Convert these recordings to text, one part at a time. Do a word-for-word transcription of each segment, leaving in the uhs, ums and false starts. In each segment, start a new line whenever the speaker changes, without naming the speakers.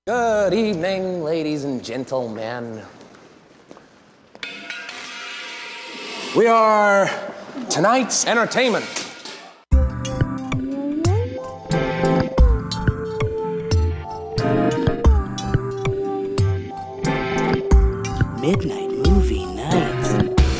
Good evening, ladies and gentlemen. We are tonight's entertainment.
Midnight Movie Nights.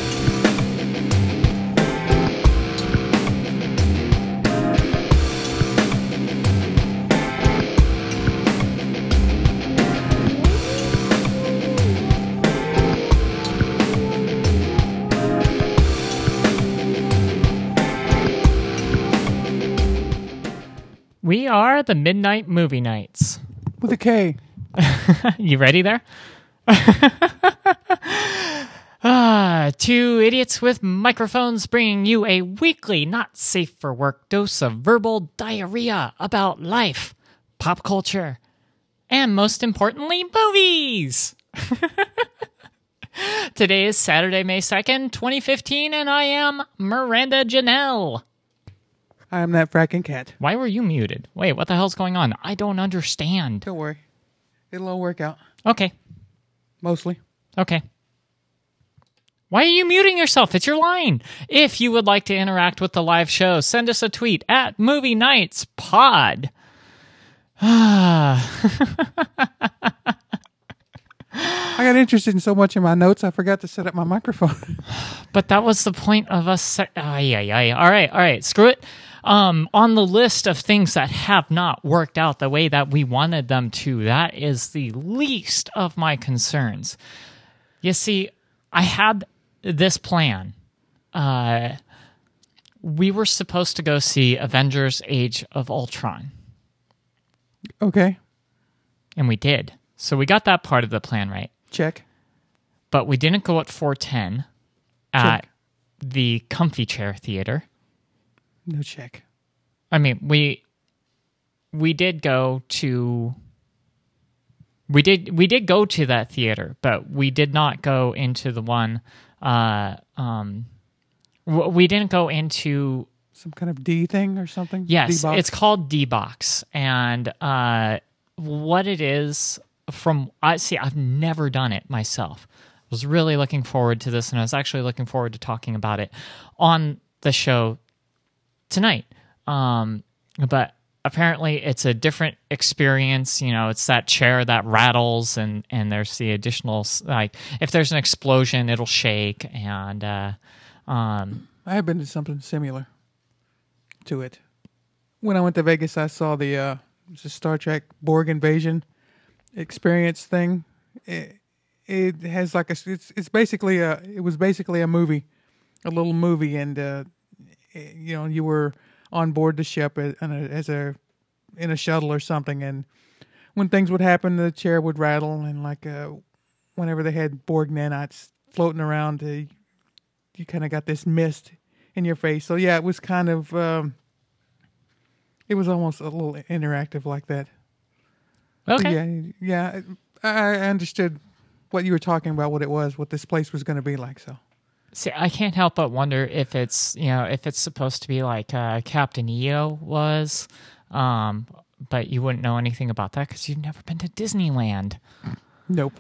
We are the Midnight Movie Nights.
With a K.
You ready there? ah, two idiots with microphones bringing you a weekly not safe for work dose of verbal diarrhea about life, pop culture, and most importantly, movies. Today is Saturday, May second, twenty fifteen, and I am Miranda Janelle.
I am that fracking cat.
Why were you muted? Wait, what the hell's going on? I don't understand.
Don't worry. It'll all work out.
Okay.
Mostly.
Okay. Why are you muting yourself? It's your line. If you would like to interact with the live show, send us a tweet at Movie Nights Pod.
I got interested in so much in my notes, I forgot to set up my microphone.
But that was the point of us. Se- ay, ay, ay. All right, all right. Screw it. Um, on the list of things that have not worked out the way that we wanted them to, that is the least of my concerns. You see, I had this plan. Uh, we were supposed to go see Avengers Age of Ultron.
Okay.
And we did. So we got that part of the plan right.
Check.
But we didn't go at four ten at
Check.
the Comfy Chair Theater.
No check.
I mean, we we did go to we did we did go to that theater, but we did not go into the one. Uh, um, w- we didn't go into
Some kind of D thing or something?
yes,
D-box?
it's called D-Box, and uh, what it is from I see, I've never done it myself. I was really looking forward to this, and I was actually looking forward to talking about it on the show tonight. Um, but apparently it's a different experience. You know, it's that chair that rattles, and, and there's the additional, like, if there's an explosion, it'll shake. And, uh, um,
I have been to something similar to it. When I went to Vegas, I saw the, uh, the Star Trek Borg invasion experience thing. It, it has like a, it's, it's basically a, it was basically a movie, a little movie. And, uh, you know, you were on board the ship as a, as a in a shuttle or something, and when things would happen, the chair would rattle, and like uh, whenever they had Borg nanites floating around, uh, you kind of got this mist in your face. So yeah, it was kind of um, it was almost a little interactive like that.
okay.
But yeah, yeah, I, I understood what you were talking about, what it was, what this place was going to be like. So.
See, I can't help but wonder if it's, you know, if it's supposed to be like uh, Captain E O was, um, but you wouldn't know anything about that because you've never been to Disneyland.
Nope.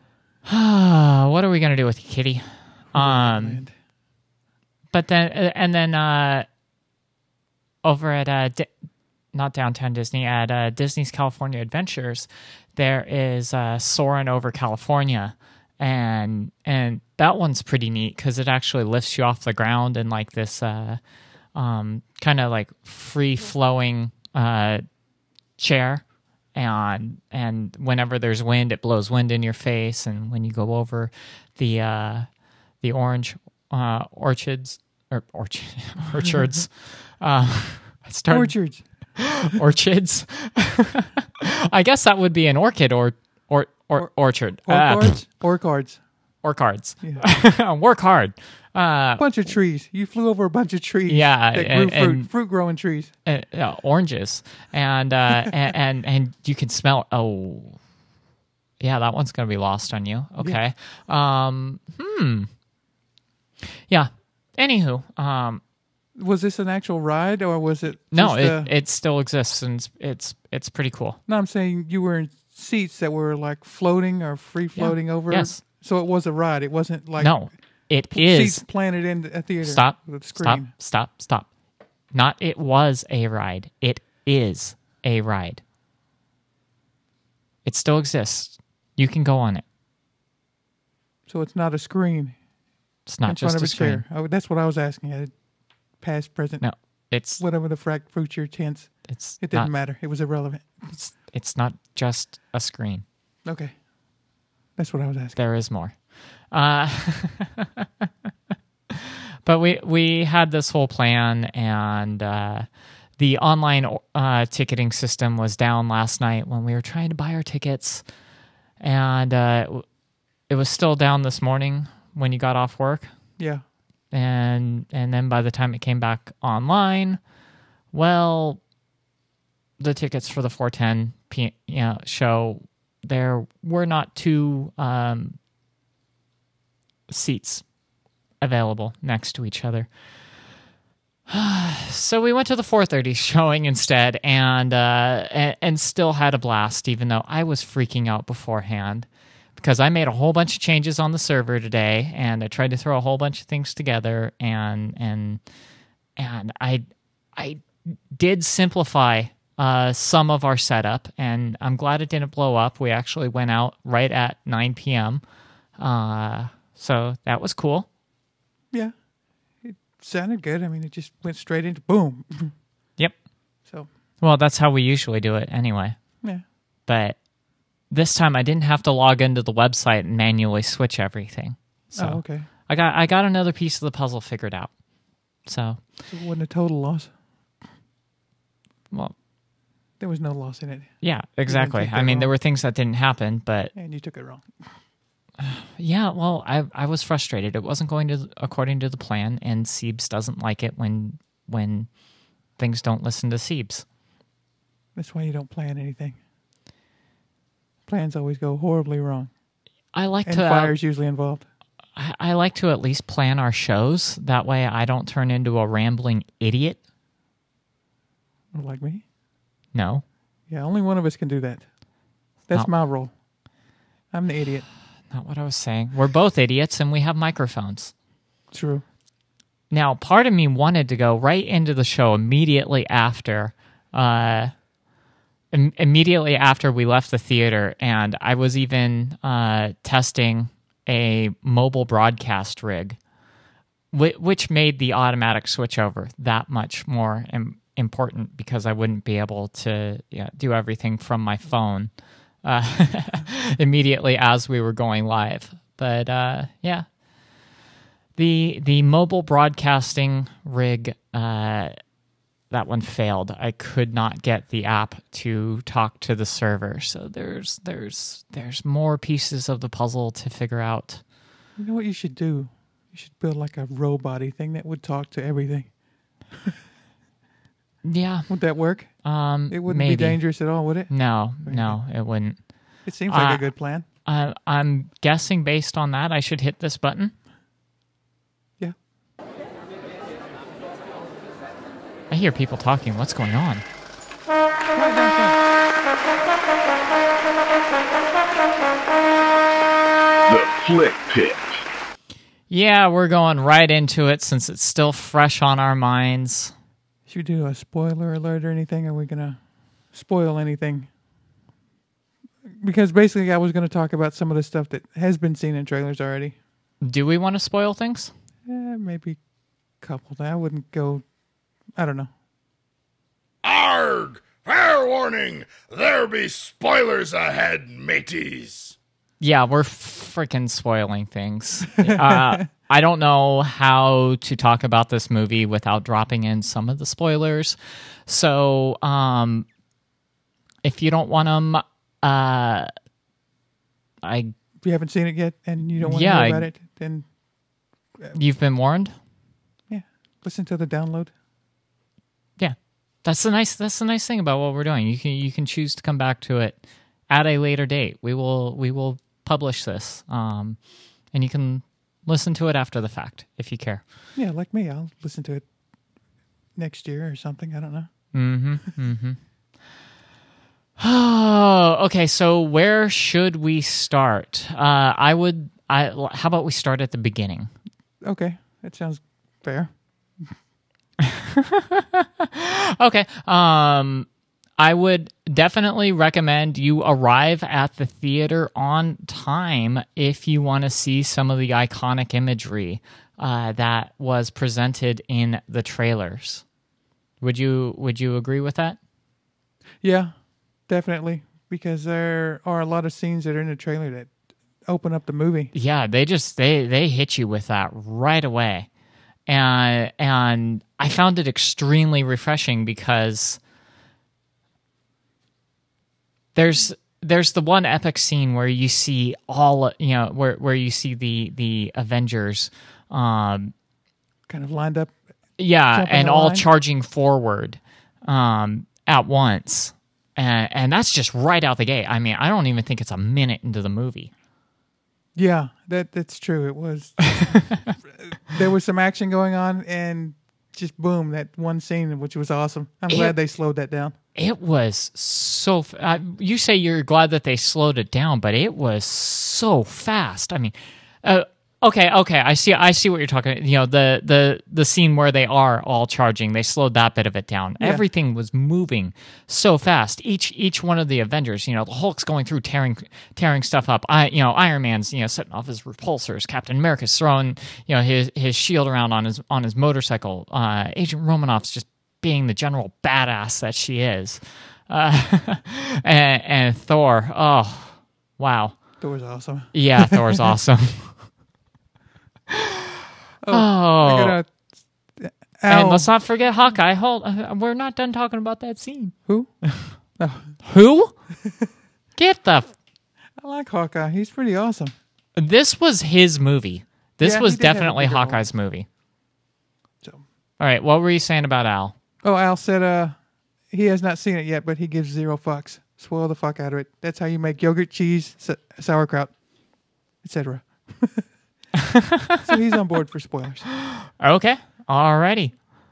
What are we gonna do with you, Kitty? Um,
Land.
but then uh, and then uh, over at uh, Di- not Downtown Disney, at uh, Disney's California Adventures, there is uh, Soarin' Over California. And and that one's pretty neat because it actually lifts you off the ground in like this uh, um, kind of like free flowing uh, chair, and and whenever there's wind, it blows wind in your face. And when you go over the uh, the orange uh, orchards or orchard, orchards, uh, I started,
Orchards.
orchids. I guess that would be an orchid or or. Or, orchard.
Or
Uh,
cards. Or cards.
or cards.
Yeah.
Work hard. Uh,
bunch of trees. You flew over a bunch of trees.
Yeah,
that
and-
grew fruit,
and-
fruit growing trees.
uh, uh, oranges. And, uh, and, and and you can smell, oh, yeah, that one's going to be lost on you. Okay. Um, hmm. Yeah. Anywho, um,
Was this an actual ride, or was it?
No,
just,
it,
uh,
it still exists, and it's it's, it's pretty cool.
No, I'm saying you were in seats that were like floating or free floating over.
Yes.
So it was a ride. It wasn't like
No, it
seats
is.
planted in a theater.
Stop,
with a
stop,
screen.
stop, stop. Not it was a ride. It is a ride. It still exists. You can go on it.
So it's not a screen
It's not
in
just
front of
a
a
screen.
chair. Oh, that's what I was asking. I had past, present,
No, it's
whatever the frac future tense.
it's
It didn't
not,
matter. It was irrelevant.
It's, it's not just a screen.
Okay, that's what I was asking.
There is more. Uh, but we we had this whole plan, and uh, the online uh, ticketing system was down last night when we were trying to buy our tickets, and uh, it was still down this morning when you got off work.
Yeah.
and and then by the time it came back online, well, the tickets for the four ten p you know, show, there were not two um, seats available next to each other. So we went to the four thirty showing instead, and, uh, and and still had a blast, even though I was freaking out beforehand. Because I made a whole bunch of changes on the server today, and I tried to throw a whole bunch of things together, and and and I I did simplify uh, some of our setup, and I'm glad it didn't blow up. We actually went out right at nine p.m., uh, so that was cool.
Yeah. It sounded good. I mean, it just went straight into boom.
Yep.
So,
Well, that's how we usually do it anyway.
yeah.
But this time I didn't have to log into the website and manually switch everything. So
Oh, okay.
I got I got another piece of the puzzle figured out. So,
So it wasn't a total loss.
well,
There was no loss in it,
yeah, exactly.
take
I
that
mean, there
wrong.
were things that didn't happen, but
and you took it wrong.
yeah, well, I I was frustrated. It wasn't going to according to the plan, and Siebes doesn't like it when when things don't listen to Siebes.
That's why you don't plan anything. Plans always go horribly wrong,
I like
and
to uh,
fire's usually involved.
I, I like to at least plan our shows. That way, I don't turn into a rambling idiot.
Like me.
No,
Yeah, only one of us can do that. That's
Not-
my role. I'm the idiot.
not what I was saying. We're both idiots, and we have microphones.
True.
Now, part of me wanted to go right into the show immediately after, uh, im- immediately after we left the theater, and I was even uh, testing a mobile broadcast rig, whi- which made the automatic switchover that much more im- important because I wouldn't be able to yeah, do everything from my phone uh, immediately as we were going live. But uh, yeah. The the mobile broadcasting rig, uh, that one failed. I could not get the app to talk to the server. So there's there's there's more pieces of the puzzle to figure out.
You know what you should do? You should build like a robot-y thing that would talk to everything.
Yeah,
Would that work?
um,
It wouldn't
maybe.
be dangerous at all, would it?
No, no, it wouldn't.
It seems like
Uh,
a good plan.
Uh, I'm guessing based on that, I should hit this button.
Yeah.
I hear people talking. What's going on?
Right down front.
The Flick Pit.
Yeah, we're going right into it since it's still fresh on our minds.
Should we do a spoiler alert or anything? Are we going to spoil anything? Because basically I was going to talk about some of the stuff that has been seen in trailers already.
Do we want to spoil things?
Eh, maybe a couple. I wouldn't go... I don't know.
Arg! Fair warning! There be spoilers ahead, mateys!
Yeah, we're freaking spoiling things. uh, I don't know how to talk about this movie without dropping in some of the spoilers. So, um, if you don't want them, uh, I
If you haven't seen it yet and you don't want
Yeah,
to
I-
hear about it, then
you've been warned.
yeah, listen to the download.
Yeah, that's the nice. That's the nice thing about what we're doing. You can you can choose to come back to it at a later date. We will we will publish this, um, and you can listen to it after the fact if you care.
Yeah, like me, I'll listen to it next year or something. I don't know.
Oh, okay. So where should we start? Uh, I would. I. How about we start at the beginning?
Okay, that sounds fair.
Okay. Um, I would definitely recommend you arrive at the theater on time if you want to see some of the iconic imagery uh, that was presented in the trailers. Would you Would you agree with that?
Yeah, definitely, because there are a lot of scenes that are in the trailer that open up the movie.
Yeah, they just they they hit you with that right away, and and I found it extremely refreshing because there's there's the one epic scene where you see all you know where where you see the the Avengers, um,
Kind of lined up.
yeah,
Jump in
and
the
all
line?
charging forward, um, at once, and and that's just right out the gate. I mean, I don't even think it's a minute into the movie.
Yeah, that that's true. It was. There was some action going on, and just boom, that one scene, which was awesome. I'm
It-
glad they slowed that down.
It was so. F- uh, you say you're glad that they slowed it down, but it was so fast. I mean, uh, okay, okay, I see. I see what you're talking. You know, the the the scene where they are all charging, they slowed that bit of it down.
Yeah.
Everything was moving so fast. Each each one of the Avengers, you know, the Hulk's going through tearing tearing stuff up. I, you know, Iron Man's, you know, setting off his repulsors. Captain America's throwing, you know, his his shield around on his on his motorcycle. Uh, Agent Romanoff's just being the general badass that she is. Uh, and, and Thor, oh, wow.
That was awesome.
Yeah, Thor's awesome.
I
oh,
gotta,
and
Al,
let's not forget Hawkeye. Hold, uh, we're not done talking about that scene.
who?
Who? Get the... F-
I like Hawkeye. He's pretty awesome.
this was his movie. This
Yeah,
was
he did have a
definitely
bigger role.
Hawkeye's movie.
So,
All right, what were you saying about Al?
oh, Al said uh, he has not seen it yet, but he gives zero fucks. Spoil the fuck out of it. That's how you make yogurt, cheese, sa- sauerkraut, et cetera. So he's on board for spoilers.
Okay, alrighty.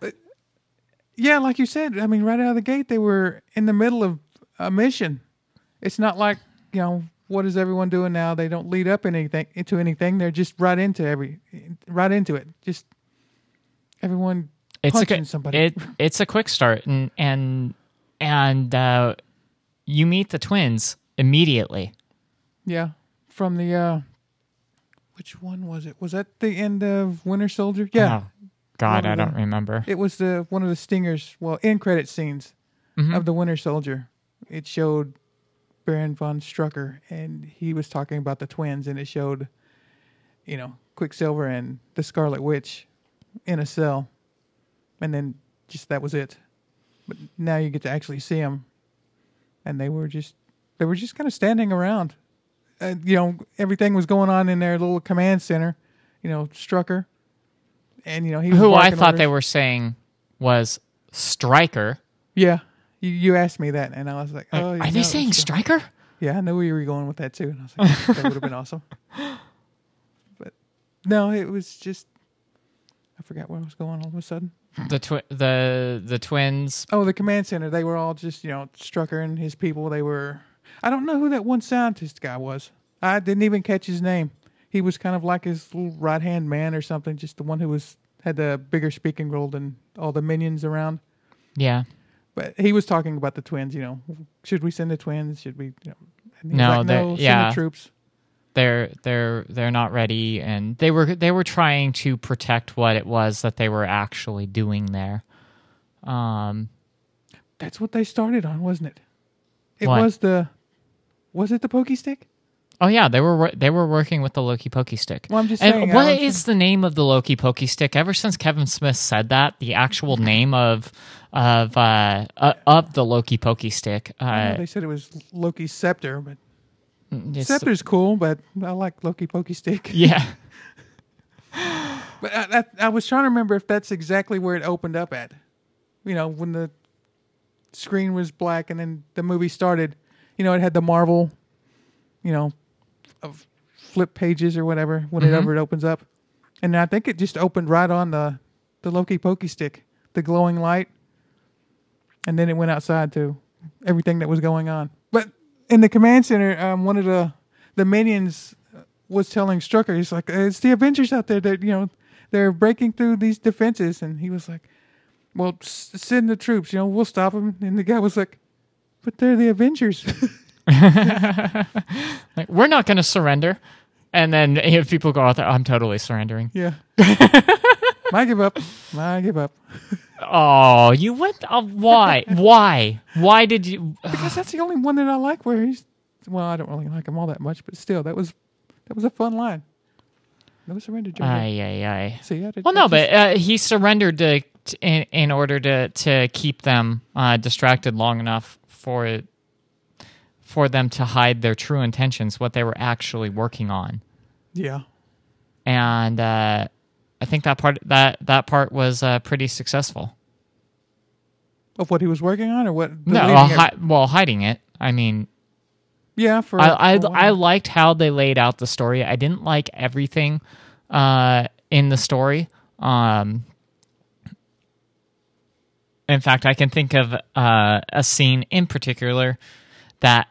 Yeah, like you said, I mean, right out of the gate, they were in the middle of a mission. It's not like, you know, what is everyone doing now? They don't lead up anything into anything. They're just right into every, right into it. Just everyone
It's a
punching
qu-
somebody.
It, it's a quick start, and and and uh, you meet the twins immediately.
Yeah, from the uh, which one was it? Was that the end of Winter Soldier? Yeah,
Oh, God,
One
I
of
don't
the-
remember.
it was the one of the stingers. Well, end credit scenes
Mhm.
of the Winter Soldier. It showed Baron von Strucker, and he was talking about the twins, and it showed, you know, Quicksilver and the Scarlet Witch in a cell, and then just that was it. But now you get to actually see them, and they were just they were just kind of standing around. Uh, you know, everything was going on in their little command center. You know, Strucker, and you know he was
Who I
barking
thought they
orders.
were saying was Stryker.
Yeah, you, you asked me that, and I was like,
Like,
"Oh,
are
no,
they
it's
saying
the-
Stryker?
Yeah, I knew where you were going with that too, and I was like, that would have been awesome. But no, it was just I forgot where I was going all of a sudden.
The twi- the the twins.
Oh, the command center. They were all just, you know, Strucker and his people. They were. I don't know who that one scientist guy was. I didn't even catch his name. He was kind of like his little right hand man or something. Just the one who was had the bigger speaking role than all the minions around.
Yeah.
But he was talking about the twins. You know, should we send the twins? Should we? You know, and he was
No,
like,
they're-
no, send
yeah.
the troops.
They're they're they're not ready, and they were they were trying to protect what it was that they were actually doing there. Um,
That's what they started on, wasn't it? It
What?
was the. Was it the pokey stick?
oh yeah, they were wor- they were working with the Loki Pokey Stick.
Well, I'm just
and
saying, I
what
don't
is the name of the Loki Pokey Stick? Ever since Kevin Smith said that, the actual name of of uh, uh of the Loki Pokey Stick.
I know
Uh,
they said it was Loki's scepter, but
it's-
scepter's cool. But I like Loki pokey stick.
yeah.
But I, I, I was trying to remember if that's exactly where it opened up at. You know, when the screen was black and then the movie started. You know, it had the Marvel, you know, of flip pages or whatever whenever it opens up, and I think it just opened right on the the Loki pokey stick. the glowing light, and then it went outside to everything that was going on. But in the command center, um, one of the the minions was telling Strucker, he's like, "It's the Avengers out there that you know they're breaking through these defenses," and he was like, "Well, s- send the troops. You know, we'll stop them." And the guy was like, "But they're the Avengers."
Like, we're not going to surrender. And then if people go out there, I'm totally surrendering.
Yeah. I give up. I give up.
Oh, you went. Uh, why? Why? Why did you?
Because that's the only one that I like where he's. Well, I don't really like him all that much, but still, that was that was a fun line. No surrender, Joker.
Ay, ay, ay.
See, I did,
Well,
I
no,
just-
but uh, he surrendered to, to in, in order to to keep them uh, distracted long enough for for them to hide their true intentions, what they were actually working on.
Yeah.
And uh, I think that part that that part was uh, pretty successful.
Of what he was working on, or what?
No,
believing
well,
it-
hi- well, hiding it. I mean,
yeah. For
I I,
for a
I
while.
liked how they laid out the story. I didn't like everything uh, in the story. Um, in fact, I can think of uh, a scene in particular that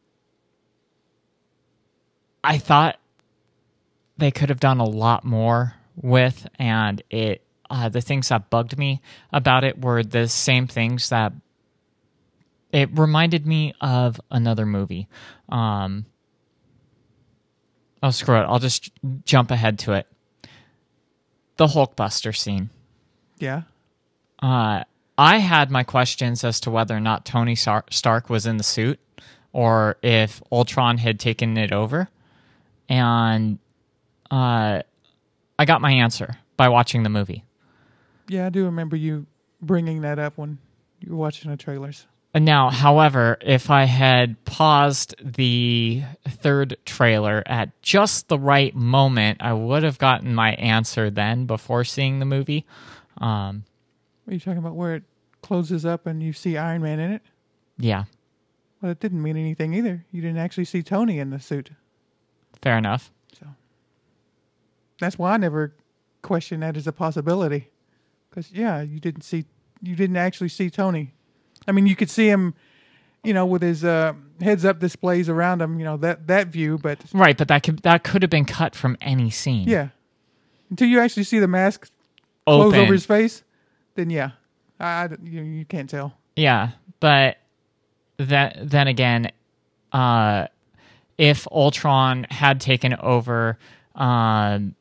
I thought they could have done a lot more with, and it uh, the things that bugged me about it were the same things that it reminded me of another movie. Um, oh, screw it. I'll just jump ahead to it. The Hulkbuster scene.
Yeah.
Uh, I had my questions as to whether or not Tony Sar- Stark was in the suit or if Ultron had taken it over. And uh, I got my answer by watching the movie.
Yeah, I do remember you bringing that up when you were watching the trailers.
And now, however, if I had paused the third trailer at just the right moment, I would have gotten my answer then before seeing the movie. Um,
Are you talking about where it closes up and you see Iron Man in it?
yeah,
Well, it didn't mean anything either. You didn't actually see Tony in the suit.
fair enough.
So that's why I never questioned that as a possibility. Because, yeah, you didn't see, you didn't actually see Tony. I mean, you could see him, you know, with his uh, heads-up displays around him, you know, that, that view, but
Right, but that could that could have been cut from any scene.
yeah. Until you actually see the mask close
Open.
over his face, then yeah. I, I- you, you can't tell.
Yeah, but that then again, uh, if Ultron had taken over, um,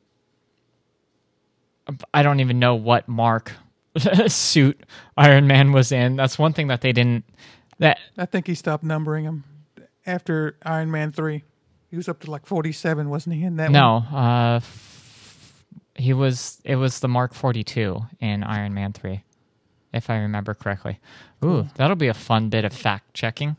I don't even know what Mark suit Iron Man was in. That's one thing that they didn't. That
I think he stopped numbering him after Iron Man three. He was up to like forty-seven, wasn't he, in that
no,
one?
uh, f- he was. It was the Mark forty-two in Iron Man three, if I remember correctly. Ooh, that'll be a fun bit of fact checking.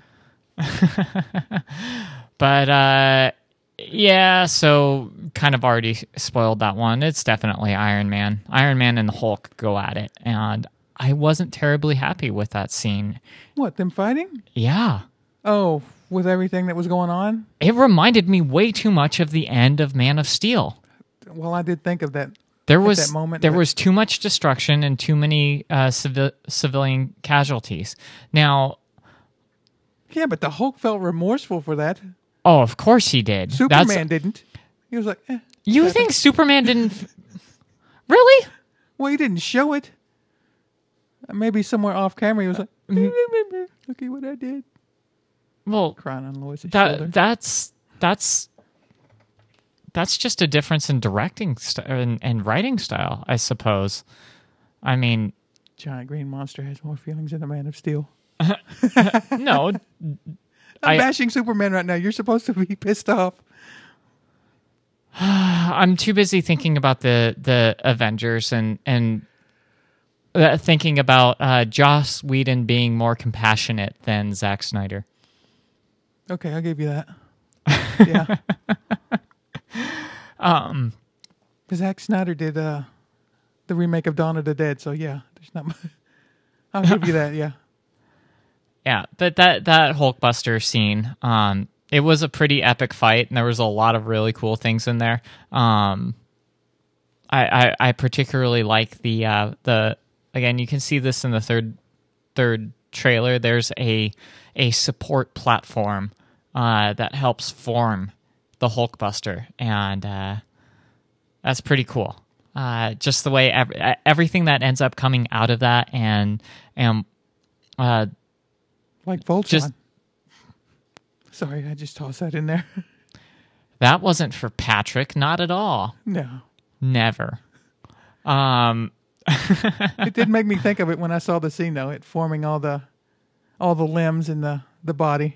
But uh, yeah, so kind of already spoiled that one. It's definitely Iron Man. Iron Man and the Hulk go at it, and I wasn't terribly happy with that scene.
What, them fighting?
Yeah.
Oh, with everything that was going on?
It reminded me way too much of the end of Man of Steel.
Well, I did think of that.
There
at
was
that moment,
there
but-
was too much destruction and too many uh, civi- civilian casualties. Now,
Yeah, but the Hulk felt remorseful for that.
oh, of course he did.
Superman
That's,
didn't. He was like, eh.
you think Superman didn't? f- Really?
Well, he didn't show it. Uh, Maybe somewhere off camera he was like, look at what I did.
Well,
Crying on Lois's shoulder.
that that's that's that's just a difference in directing st- and, and writing style, I suppose. I mean,
Giant green monster has more feelings than a Man of Steel.
no,
I'm
I-
bashing Superman right now. You're supposed to be pissed off.
I'm too busy thinking about the the Avengers and and uh, thinking about uh, Joss Whedon being more compassionate than Zack Snyder.
Okay, I'll give you that. Yeah. um, Zack Snyder did uh, the remake of Dawn of the Dead, so yeah, there's not much. I'll give you that, yeah.
Yeah, but that that Hulkbuster scene, um, it was a pretty epic fight, and there was a lot of really cool things in there. Um, I, I I particularly like the uh, the again, you can see this in the third third trailer. There's a a support platform uh, that helps form the Hulkbuster, and uh, that's pretty cool. Uh, just the way ev- everything that ends up coming out of that, and and uh,
Like Voltron.
Just-
Sorry, I just tossed that in there.
that wasn't for Patrick, not at all.
No.
Never. Um,
It did make me think of it when I saw the scene, though. It forming all the all the limbs in the, the body.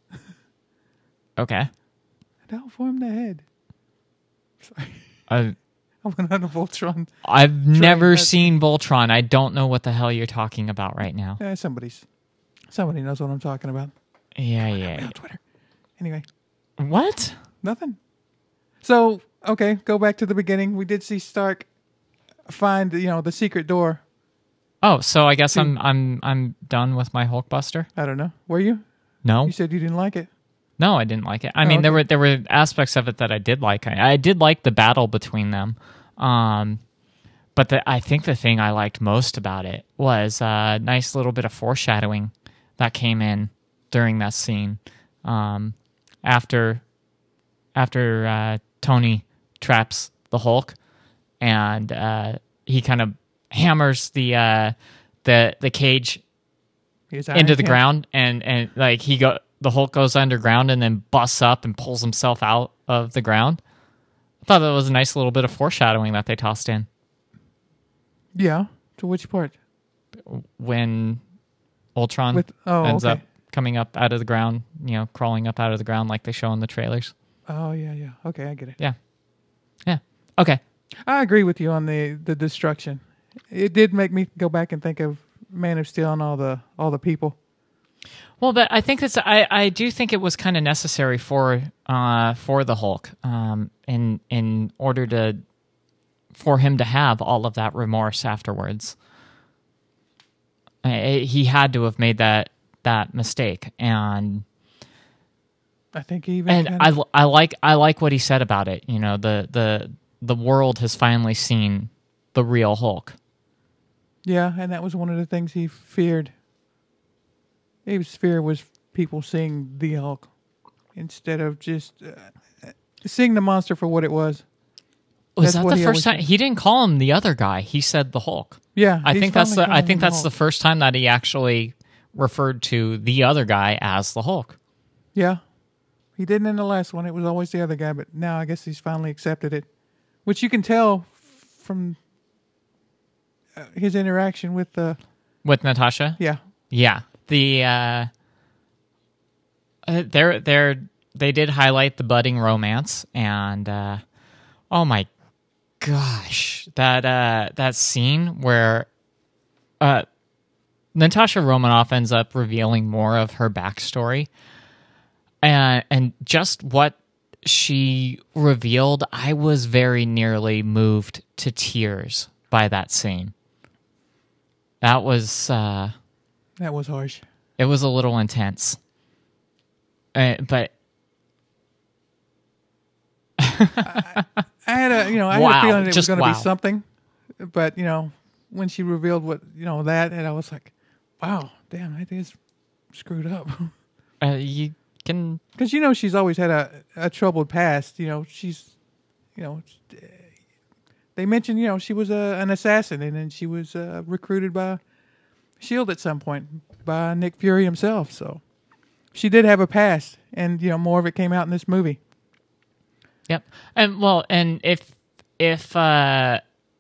okay.
That'll form the head. Sorry.
Uh,
I went on a Voltron.
I've never
that's-
seen Voltron. I don't know what the hell you're talking about right now.
Eh, somebody's somebody knows what I'm talking about.
Yeah, yeah.
On Twitter. Anyway,
yeah. What?
nothing. So, okay, go back to the beginning. We did see Stark find, you know, the secret door.
Oh, so I guess I'm I'm I'm done with my Hulkbuster.
I don't know. Were you?
No,
You said you didn't like it.
no, I didn't like it. I mean, there
okay.
were there were aspects of it that I did like. I, I did like the battle between them, um, but the, I think the thing I liked most about it was a nice little bit of foreshadowing that came in during that scene. Um, after after uh, Tony traps the Hulk, and uh, he kind of hammers the uh, the the cage
His
into
eyes,
the
yeah.
ground, and and like he go the Hulk goes underground and then busts up and pulls himself out of the ground. I thought that was a nice little bit of foreshadowing that they tossed in
Yeah. To which part?
when Ultron
With- oh,
ends
okay.
up coming up out of the ground, you know, crawling up out of the ground like they show in the trailers.
Oh, yeah, yeah. Okay, I get it.
Yeah, yeah, okay.
I agree with you on the, the destruction. It did make me go back and think of Man of Steel and all the all the people.
Well, but I think it's I, I do think it was kind of necessary for uh for the Hulk um in in order to for him to have all of that remorse afterwards. I, he had to have made that that mistake, and
I think he even
and
kind
I,
of,
I like I like what he said about it. You know, the the the world has finally seen the real Hulk.
yeah, and that was one of the things he feared. His fear was people seeing the Hulk instead of just uh, seeing the monster for what it was.
Was
That's
that
what
the
he
first
always
time
said.
he didn't call him the other guy? He said the Hulk.
Yeah,
I
he's
think that's the
finally
I
calling
think
him
that's the
Hulk.
first time that he actually referred to the other guy as the Hulk.
Yeah, he didn't in the last one. It was always the other guy, but now I guess he's finally accepted it, which you can tell from uh, his interaction with the
With Natasha?
yeah.
Yeah. The uh uh, they're they're they did highlight the budding romance, and uh oh my gosh, that uh that scene where uh Natasha Romanoff ends up revealing more of her backstory, and and just what she revealed, I was very nearly moved to tears by that scene. That was uh
That was harsh.
it was a little intense. Uh, but
I had a you know I
Wow,
had a feeling it was
just
going to
wow.
be something, but you know when she revealed what you know that, and I was like, wow, damn, I think it's screwed up.
uh, you can
Because you know she's always had a, a troubled past. You know she's, you know, they mentioned you know she was a, an assassin, and then she was uh, recruited by Shield at some point by Nick Fury himself. So she did have a past, and you know more of it came out in this movie.
Yep. And well, and if if uh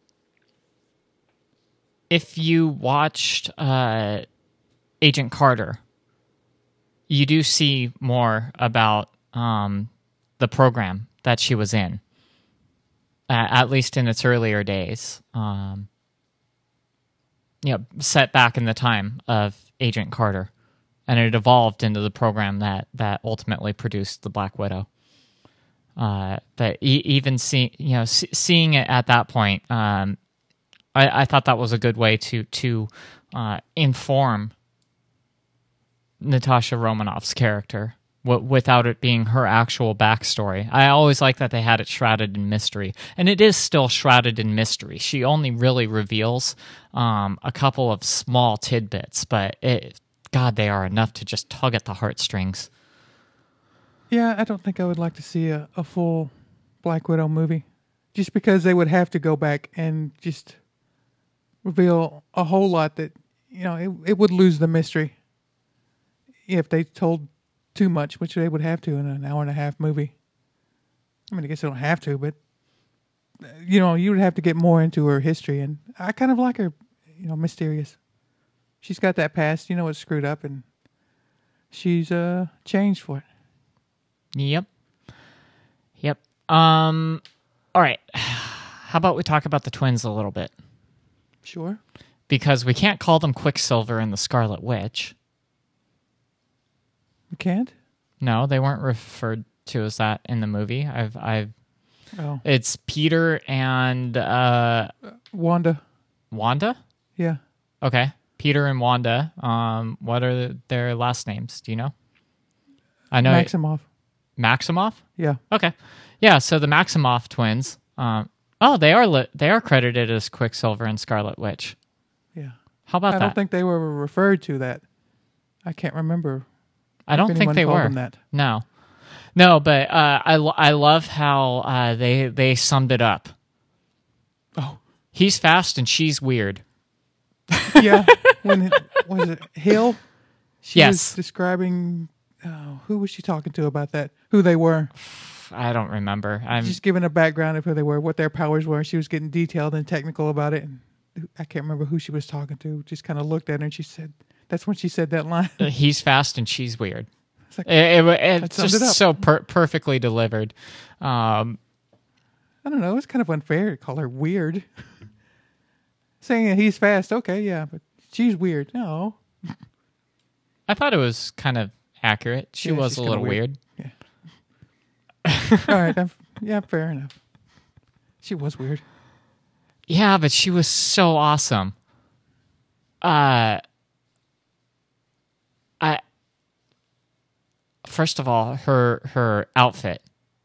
if you watched uh Agent Carter, you do see more about um the program that she was in. Uh, at least in its earlier days. Um you know, set back in the time of Agent Carter. And it evolved into the program that that ultimately produced the Black Widow. Uh, but e- even see, you know, see, seeing it at that point, um, I, I thought that was a good way to to uh, inform Natasha Romanoff's character w- without it being her actual backstory. I always like that they had it shrouded in mystery, and it is still shrouded in mystery. She only really reveals um, a couple of small tidbits, but it, God, they are enough to just tug at the heartstrings.
Yeah, I don't think I would like to see a, a full Black Widow movie, just because they would have to go back and just reveal a whole lot that, you know, it, it would lose the mystery if they told too much, which they would have to in an hour and a half movie. I mean, I guess they don't have to, but, you know, you would have to get more into her history, and I kind of like her, you know, mysterious. She's got that past, you know, it's screwed up, and she's uh changed for it.
Yep. Yep. Um, all right. How about we talk about the twins a little bit?
Sure.
Because we can't call them Quicksilver and the Scarlet Witch.
You can't?
No, they weren't referred to as that in the movie. I've, I've.
Oh.
It's Peter and uh,
Wanda.
Wanda.
Yeah.
Okay, Peter and Wanda. Um, what are their last names? Do you know? I know
Maximoff.
Maximoff.
Yeah.
Okay, yeah. So the Maximoff twins. Um, oh, they are li- they are credited as Quicksilver and Scarlet Witch.
Yeah.
How about
I
that?
don't think they were referred to that. I can't remember.
I don't
if
think
anyone
they
called
were.
them that.
No, no. But uh, I lo- I love how uh, they they summed it up.
Oh.
He's fast and she's weird.
Yeah. When was it Hill? She
Yes.
was describing. Oh, who was she talking to about that? Who they were?
I don't remember. I'm
Just giving a background of who they were, what their powers were. She was getting detailed and technical about it. And I can't remember who she was talking to. Just kind of looked at her and she said, "That's when she said that line."
he's fast and she's weird.
It's like,
It, it, it's
summed
just
it up.
so per- perfectly delivered. Um,
I don't know. It's kind of unfair to call her weird. Saying that he's fast, okay, yeah, but she's weird. No.
I thought it was kind of accurate. She
Yeah,
was
she's
a
kinda
little weird.
weird. All right. I'm, yeah, fair enough. She was weird.
Yeah, but she was so awesome. Uh, I first of all, her her outfit.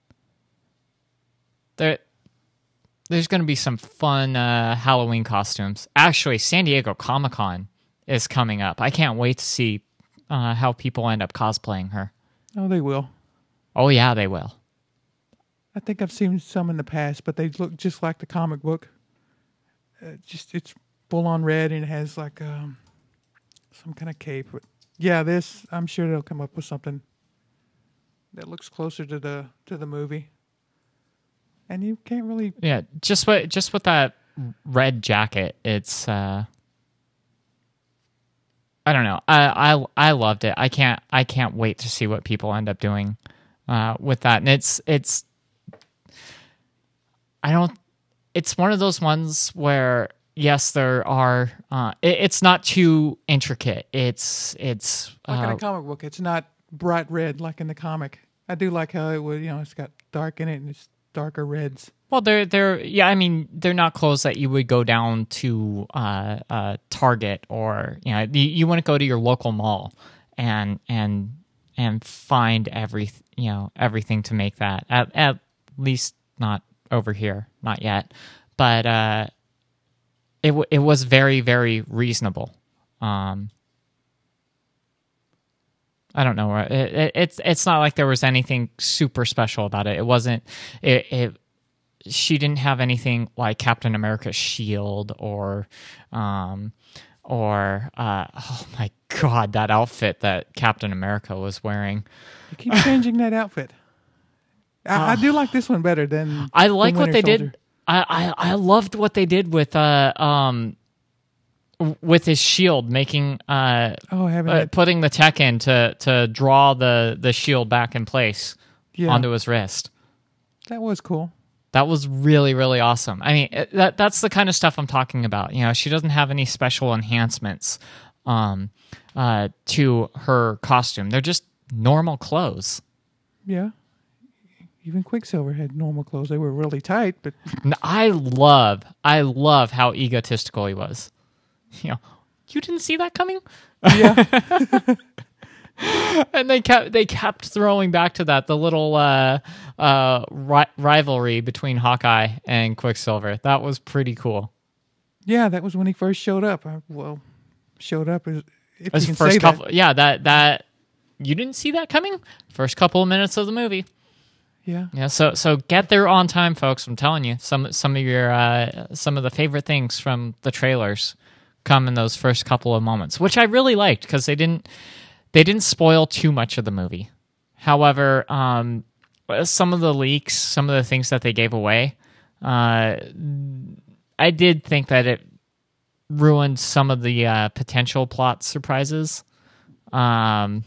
There, there's going to be some fun uh, Halloween costumes. Actually, San Diego Comic-Con is coming up. I can't wait to see uh, how people end up cosplaying her.
Oh, they will.
Oh yeah, they will.
I think I've seen some in the past, but they look just like the comic book. Uh, just it's full on red and it has like um, some kind of cape. But yeah, this I'm sure they'll come up with something that looks closer to the to the movie. And you can't really.
Yeah, just with just with that red jacket, it's. Uh, I don't know. I, I I loved it. I can't I can't wait to see what people end up doing uh, with that. And it's it's. I don't. It's one of those ones where yes, there are. Uh, it, it's not too intricate. It's it's
Like in
uh,
a comic book, it's not bright red like in the comic. I do like how it was, you know, it's got dark in it and it's darker reds.
well, they're they're yeah. I mean, they're not clothes that you would go down to uh, uh, Target or you know you, you want to go to your local mall and and and find every you know everything to make that at at least not over here, not yet, but uh, it w- it was very very reasonable. Um, I don't know. It, it, it's it's not like there was anything super special about it. It wasn't. It, it she didn't have anything like Captain America's shield or, um, or uh, oh my god, that outfit that Captain America was wearing.
You keep changing that outfit. I, I do like this one better than
I like
the
what
Winter
they
Soldier.
did. I, I I loved what they did with uh um with his shield, making uh,
Oh, having
uh
that,
putting the tech in to to draw the the shield back in place
yeah,
onto his wrist.
that was cool.
That was really, really awesome. I mean, it- that that's the kind of stuff I'm talking about. You know, she doesn't have any special enhancements um, uh, to her costume. They're just normal clothes.
Yeah. Even Quicksilver had normal clothes. They were really tight, but
And I love, I love how egotistical he was. You know, you didn't see that coming?
yeah.
And they kept they kept throwing back to that the little uh, uh, ri- rivalry between Hawkeye and Quicksilver. That was pretty cool.
Yeah, that was when he first showed up. I, well, showed up is if
As
you can
first
say
couple,
that.
yeah, that that you didn't see that coming. First couple of minutes of the movie.
Yeah.
Yeah, so so get there on time, folks. I'm telling you, some some of your uh, some of the favorite things from the trailers come in those first couple of moments, which I really liked because they didn't they didn't spoil too much of the movie. However, um, some of the leaks, some of the things that they gave away, uh, I did think that it ruined some of the uh, potential plot surprises. Um,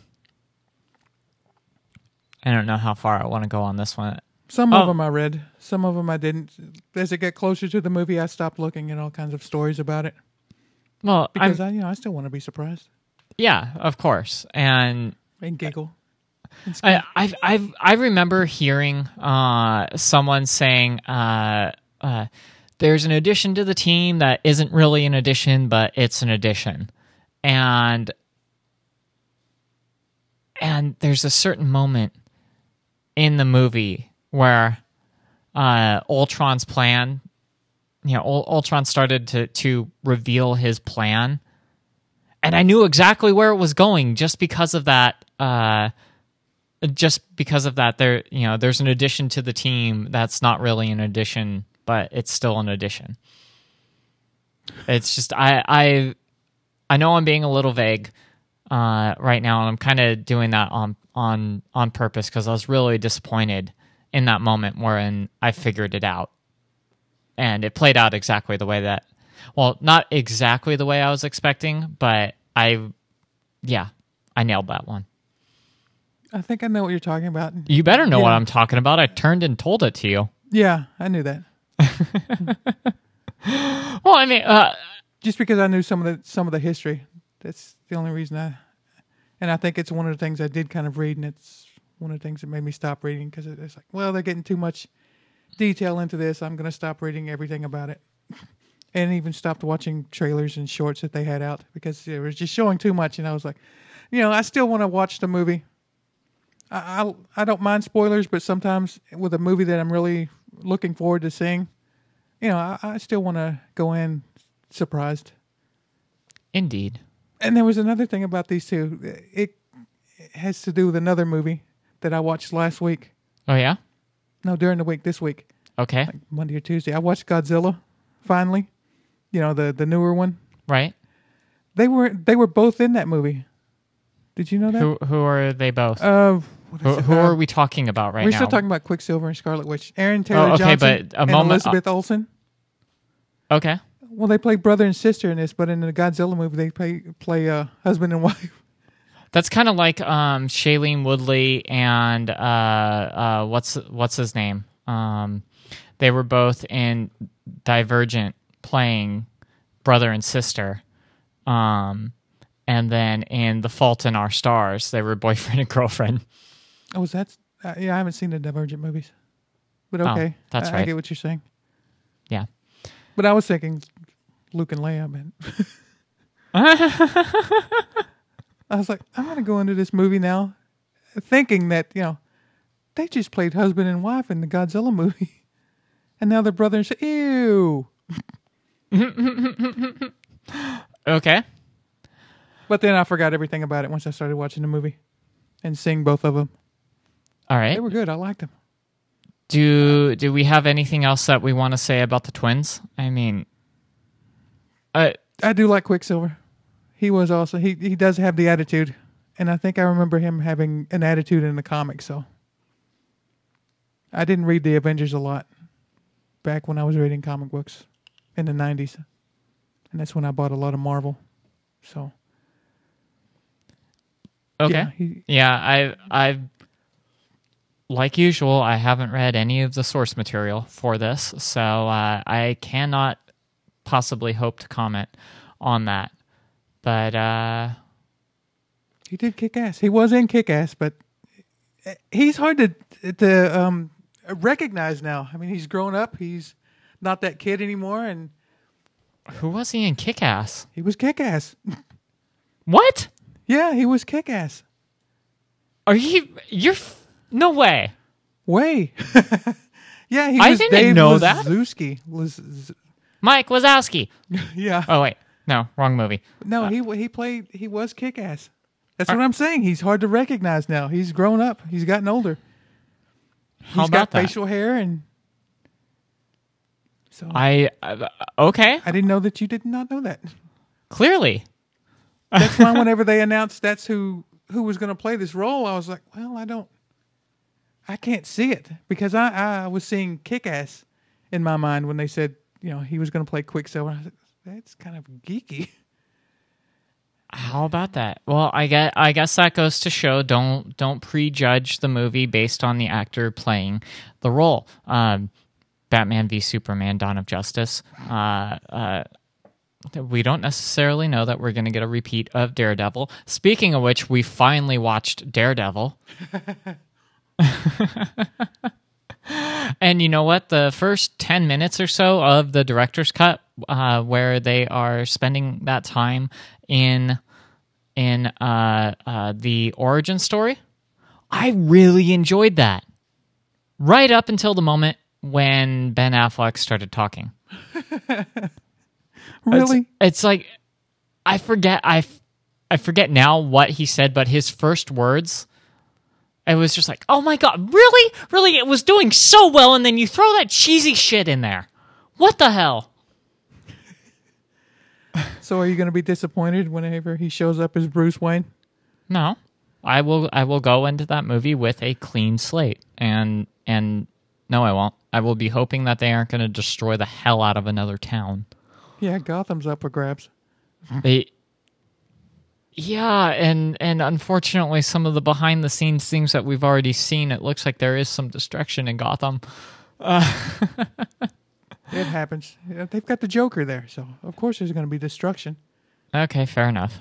I don't know how far I want to go on this one.
Some
Oh.
of them I read. Some of them I didn't. As it got closer to the movie, I stopped looking at all kinds of stories about it
Well,
because
I'm,
I, you know, I still want to be surprised
yeah, of course, and
and giggle. And
I, I, I, I remember hearing uh, someone saying, uh, uh, "There's an addition to the team that isn't really an addition, but it's an addition," and and there's a certain moment in the movie where uh, Ultron's plan, you know, Ul- Ultron started to to reveal his plan, and I knew exactly where it was going just because of that. Uh, just because of that, there, you know, there's an addition to the team that's not really an addition, but it's still an addition. It's just I I I know I'm being a little vague uh, right now, and I'm kind of doing that on on on purpose because I was really disappointed in that moment wherein I figured it out, and it played out exactly the way that, well, not exactly the way I was expecting, but I, yeah, I nailed that one.
I think I know what you're talking about.
You better know what
Yeah.
I'm talking about. I turned and told it to you.
Yeah, I knew that.
Well, I mean, uh,
Just because I knew some of the some of the history. That's the only reason I. And I think it's one of the things I did kind of read, and it's one of the things that made me stop reading because it's like, well, they're getting too much detail into this. I'm going to stop reading everything about it, and even stopped watching trailers and shorts that they had out because it was just showing too much. And I was like, you know, I still want to watch the movie. I, I I don't mind spoilers, but sometimes with a movie that I'm really looking forward to seeing, you know, I, I still want to go in surprised.
indeed.
And there was another thing about these two. It has to do with another movie that I watched last week.
Oh, yeah?
No, during the week, this week,
Okay.
like Monday or Tuesday. I watched Godzilla, finally. You know, the, the newer one.
Right.
They were they were both in that movie. Did you know that?
Who who are they both?
Uh, what is
who
it?
who
Uh,
are we talking about right
We're
now?
still talking about Quicksilver and Scarlet Witch. Aaron Taylor
Oh, okay,
Johnson
but a
and
moment-
Elizabeth Olsen.
Okay.
Well, they play brother and sister in this, but in the Godzilla movie, they play play uh, husband and wife.
That's kind of like um, Shailene Woodley and uh, uh, what's what's his name? Um, they were both in Divergent playing brother and sister. Um, and then in The Fault in Our Stars, they were boyfriend and girlfriend.
Oh, was that? Uh, yeah, I haven't seen the Divergent movies, but
Oh,
okay,
that's
I, I
right.
get what you're saying.
Yeah.
But I was thinking Luke and Leia, man. I was like, I'm gonna go into this movie now, thinking that you know they just played husband and wife in the Godzilla movie, and now they're brother and sister. Ew.
Okay.
But then I forgot everything about it once I started watching the movie and seeing both of them.
All right.
They were good. I liked them.
Do do we have anything else that we want to say about the twins? I mean, uh,
I do like Quicksilver. He was also he he does have the attitude, and I think I remember him having an attitude in the comics. So I didn't read the Avengers a lot back when I was reading comic books in the nineties, and that's when I bought a lot of Marvel. So
okay.
yeah, he,
Yeah, I I like usual, I haven't read any of the source material for this, so uh, I cannot possibly hope to comment on that. But uh,
he did kick ass. He was in Kick Ass, but he's hard to to um, recognize now. I mean, he's grown up. He's not that kid anymore, and
who was he in Kick-Ass?
he was Kick Ass.
What?
Yeah, he was Kick Ass.
Are you? You're f- no way.
Way. Yeah, he
I
was
didn't
Dave
know that.
Liszewski. Liz-
Mike Wazowski.
yeah.
Oh wait, no, wrong movie.
No, he he played. He was Kick-Ass. That's what I'm saying. He's hard to recognize now. He's grown up. He's gotten older.
How
He's
about
got
that?
facial hair, and so I,
I uh, okay.
I didn't know that you did not know that.
Clearly,
That's why whenever they announced that's who who was going to play this role, I was like, well, I don't, I can't see it because I I was seeing Kick-Ass in my mind when they said you know he was going to play Quicksilver. I was like, that's kind of geeky.
how about that? Well, I guess I guess that goes to show don't don't prejudge the movie based on the actor playing the role. Um, Batman v Superman: Dawn of Justice. Uh, uh, we don't necessarily know that we're going to get a repeat of Daredevil. Speaking of which, we finally watched Daredevil. And you know what? The first ten minutes or so of the director's cut, uh, where they are spending that time in in uh, uh, the origin story, I really enjoyed that. Right up until the moment when Ben Affleck started talking.
Really?
It's, it's like I forget I, f- I forget now what he said, but his first words, it was just like, oh my god, really? Really? It was doing so well, and then you throw that cheesy shit in there. What the hell?
So are you going to be disappointed whenever he shows up as Bruce Wayne?
No. I will I will go into that movie with a clean slate. And and no, I won't. I will be hoping that they aren't going to destroy the hell out of another town.
Yeah, Gotham's up for grabs.
They, yeah, and and unfortunately, some of the behind the scenes things that we've already seen, it looks like there is some destruction in Gotham.
It happens. Yeah, they've got the Joker there, so of course there's going to be destruction.
Okay, fair enough.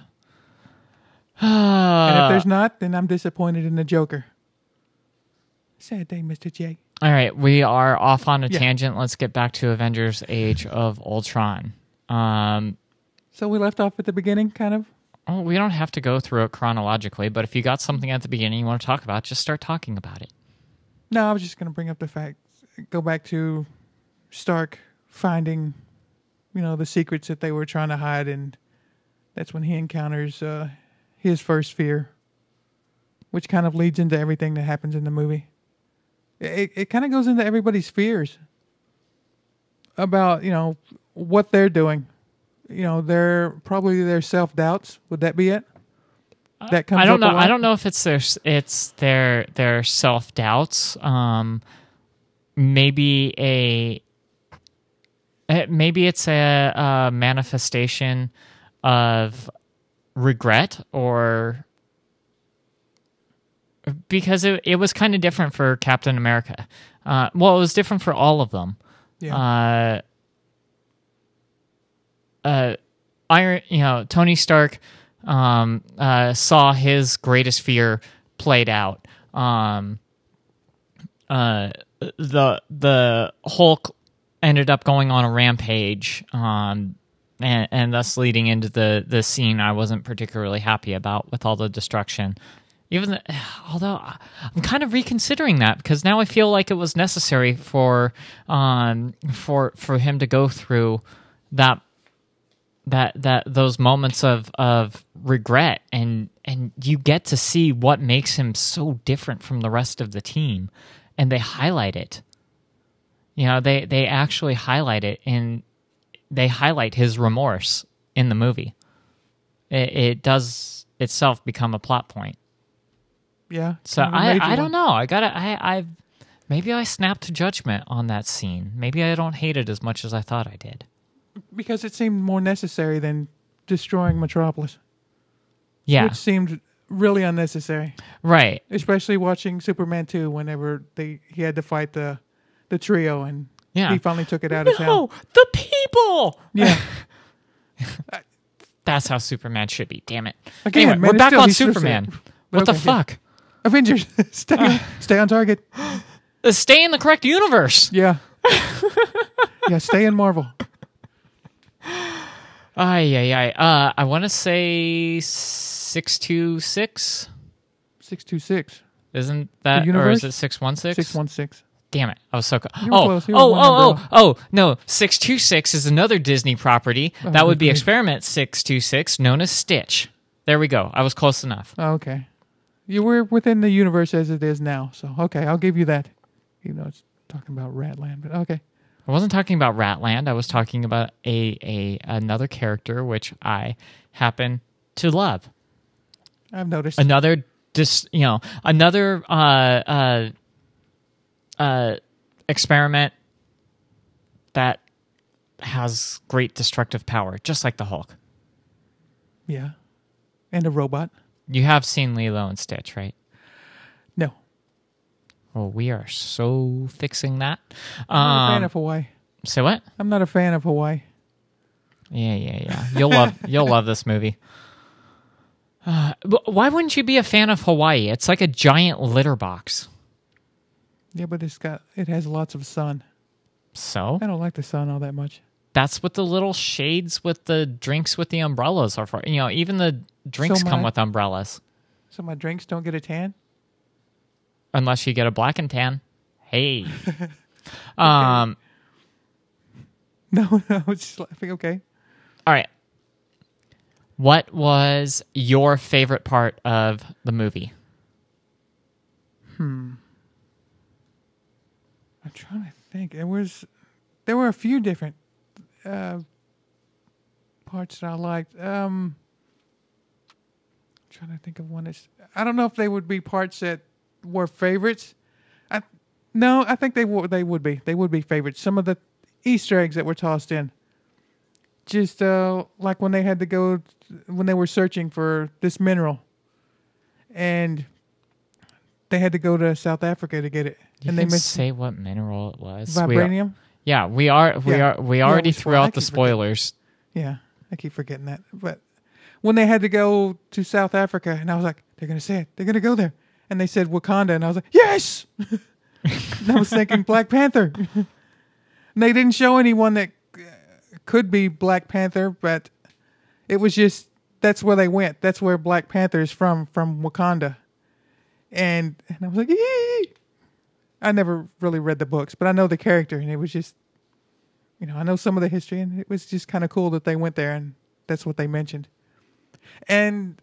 And
Uh,
if there's not, then I'm disappointed in the Joker. Sad day, Mister J.
All right, we are off on a
Yeah.
tangent. Let's get back to Avengers: Age of Ultron. Um,
So we left off at the beginning, kind of.
oh, we don't have to go through it chronologically, but if you got something at the beginning you want to talk about, just start talking about it.
No, I was just going to bring up the fact, go back to Stark finding, you know, the secrets that they were trying to hide, and that's when he encounters uh, his first fear, which kind of leads into everything that happens in the movie. It it kind of goes into everybody's fears about, you know, what they're doing. You know, they're probably their self doubts. Would that be it? That comes
I don't
up a
know.
lot?
I don't know if it's their it's their their self doubts. Um, maybe a eh, maybe it's a, a manifestation of regret, or because it it was kind of different for Captain America. Uh, well, it was different for all of them.
Yeah.
Uh, uh, Iron, you know, Tony Stark um, uh, saw his greatest fear played out. Um, uh, the the Hulk ended up going on a rampage, um, and, and thus leading into the the scene I wasn't particularly happy about with all the destruction. Even the, although I'm kind of reconsidering that, because now I feel like it was necessary for um for for him to go through that that that those moments of of regret, and and you get to see what makes him so different from the rest of the team, and they highlight it. You know, they they actually highlight it, and they highlight his remorse in the movie. It, it does itself become a plot point.
Yeah.
So
kind of a
I,
major
I don't
one.
know. I gotta I I maybe I snapped judgment on that scene. Maybe I don't hate it as much as I thought I did.
Because it seemed more necessary than destroying Metropolis,
Yeah,
which seemed really unnecessary.
right.
Especially watching Superman two, whenever they he had to fight the the trio, and
Yeah.
he finally took it out of
No,
town.
the people.
Yeah.
That's how Superman should be. Damn it.
Again,
anyway,
man,
we're
it's
back
still-
on
he's still
Superman.
sad.
What the
Okay, yeah.
fuck?
Avengers, stay on, stay on target.
Uh, Stay in the correct universe.
Yeah. Yeah, stay in Marvel.
Ay, ay, ay. Uh, I want to say six two six.
six two six.
Isn't that, or
universe?
is it six one six?
six one six.
Damn it. I was so close.
You were
Oh,
close. You were
oh,
one
oh,
number
oh, oh, no. six two six is another Disney property.
Oh,
that would be
okay.
Experiment six two six, known as Stitch. There we go. I was close enough.
Oh, okay. You were within the universe as it is now. So, okay, I'll give you that. Even though it's talking about Ratland, but okay.
I wasn't talking about Ratland. I was talking about a, a another character which I happen to love.
I've noticed.
Another dis, you know, another uh uh uh experiment that has great destructive power, just like the Hulk.
Yeah. And a robot.
You have seen Lilo and Stitch, right?
No.
Well, we are so fixing that.
I'm not a fan
Um,
of Hawaii.
say what?
I'm not a fan of Hawaii.
Yeah, yeah, yeah. You'll love you'll love this movie. Uh, but why wouldn't you be a fan of Hawaii? It's like a giant litter box.
Yeah, but it's got it has lots of sun.
So
I don't like the sun all that much.
that's what the little shades with the drinks with the umbrellas are for. You know, even the drinks
So
come
my-
with umbrellas,
So my drinks don't get a tan?
unless you get a black and tan. Hey, um,
No, no, it's just laughing. Okay.
all right. What was your favorite part of the movie?
I'm trying to think. There was, there were a few different uh, parts that I liked. Um, trying to think of one that's. I don't know if they would be parts that were favorites. I no, I think they would. They would be. They would be favorites. Some of the Easter eggs that were tossed in. Just uh, like when they had to go, when they were searching for this mineral, and they had to go to South Africa to get it.
You
and
can
they mentioned
say what mineral it was. We are-
vibranium.
yeah, we are. We
Yeah.
are. We
Yeah,
already
we-
threw
well, I
out the
keep forgetting.
spoilers.
Yeah, I keep forgetting that. But when they had to go to South Africa, and I was like, they're going to say it. They're going to go there. And they said Wakanda, and I was like, yes! And I was thinking Black Panther. And they didn't show anyone that uh, could be Black Panther, but it was just, that's where they went. That's where Black Panther is from, from Wakanda. And, and I was like, yee! I never really read the books, but I know the character, and it was just, you know, I know some of the history, and it was just kind of cool that they went there, and that's what they mentioned. And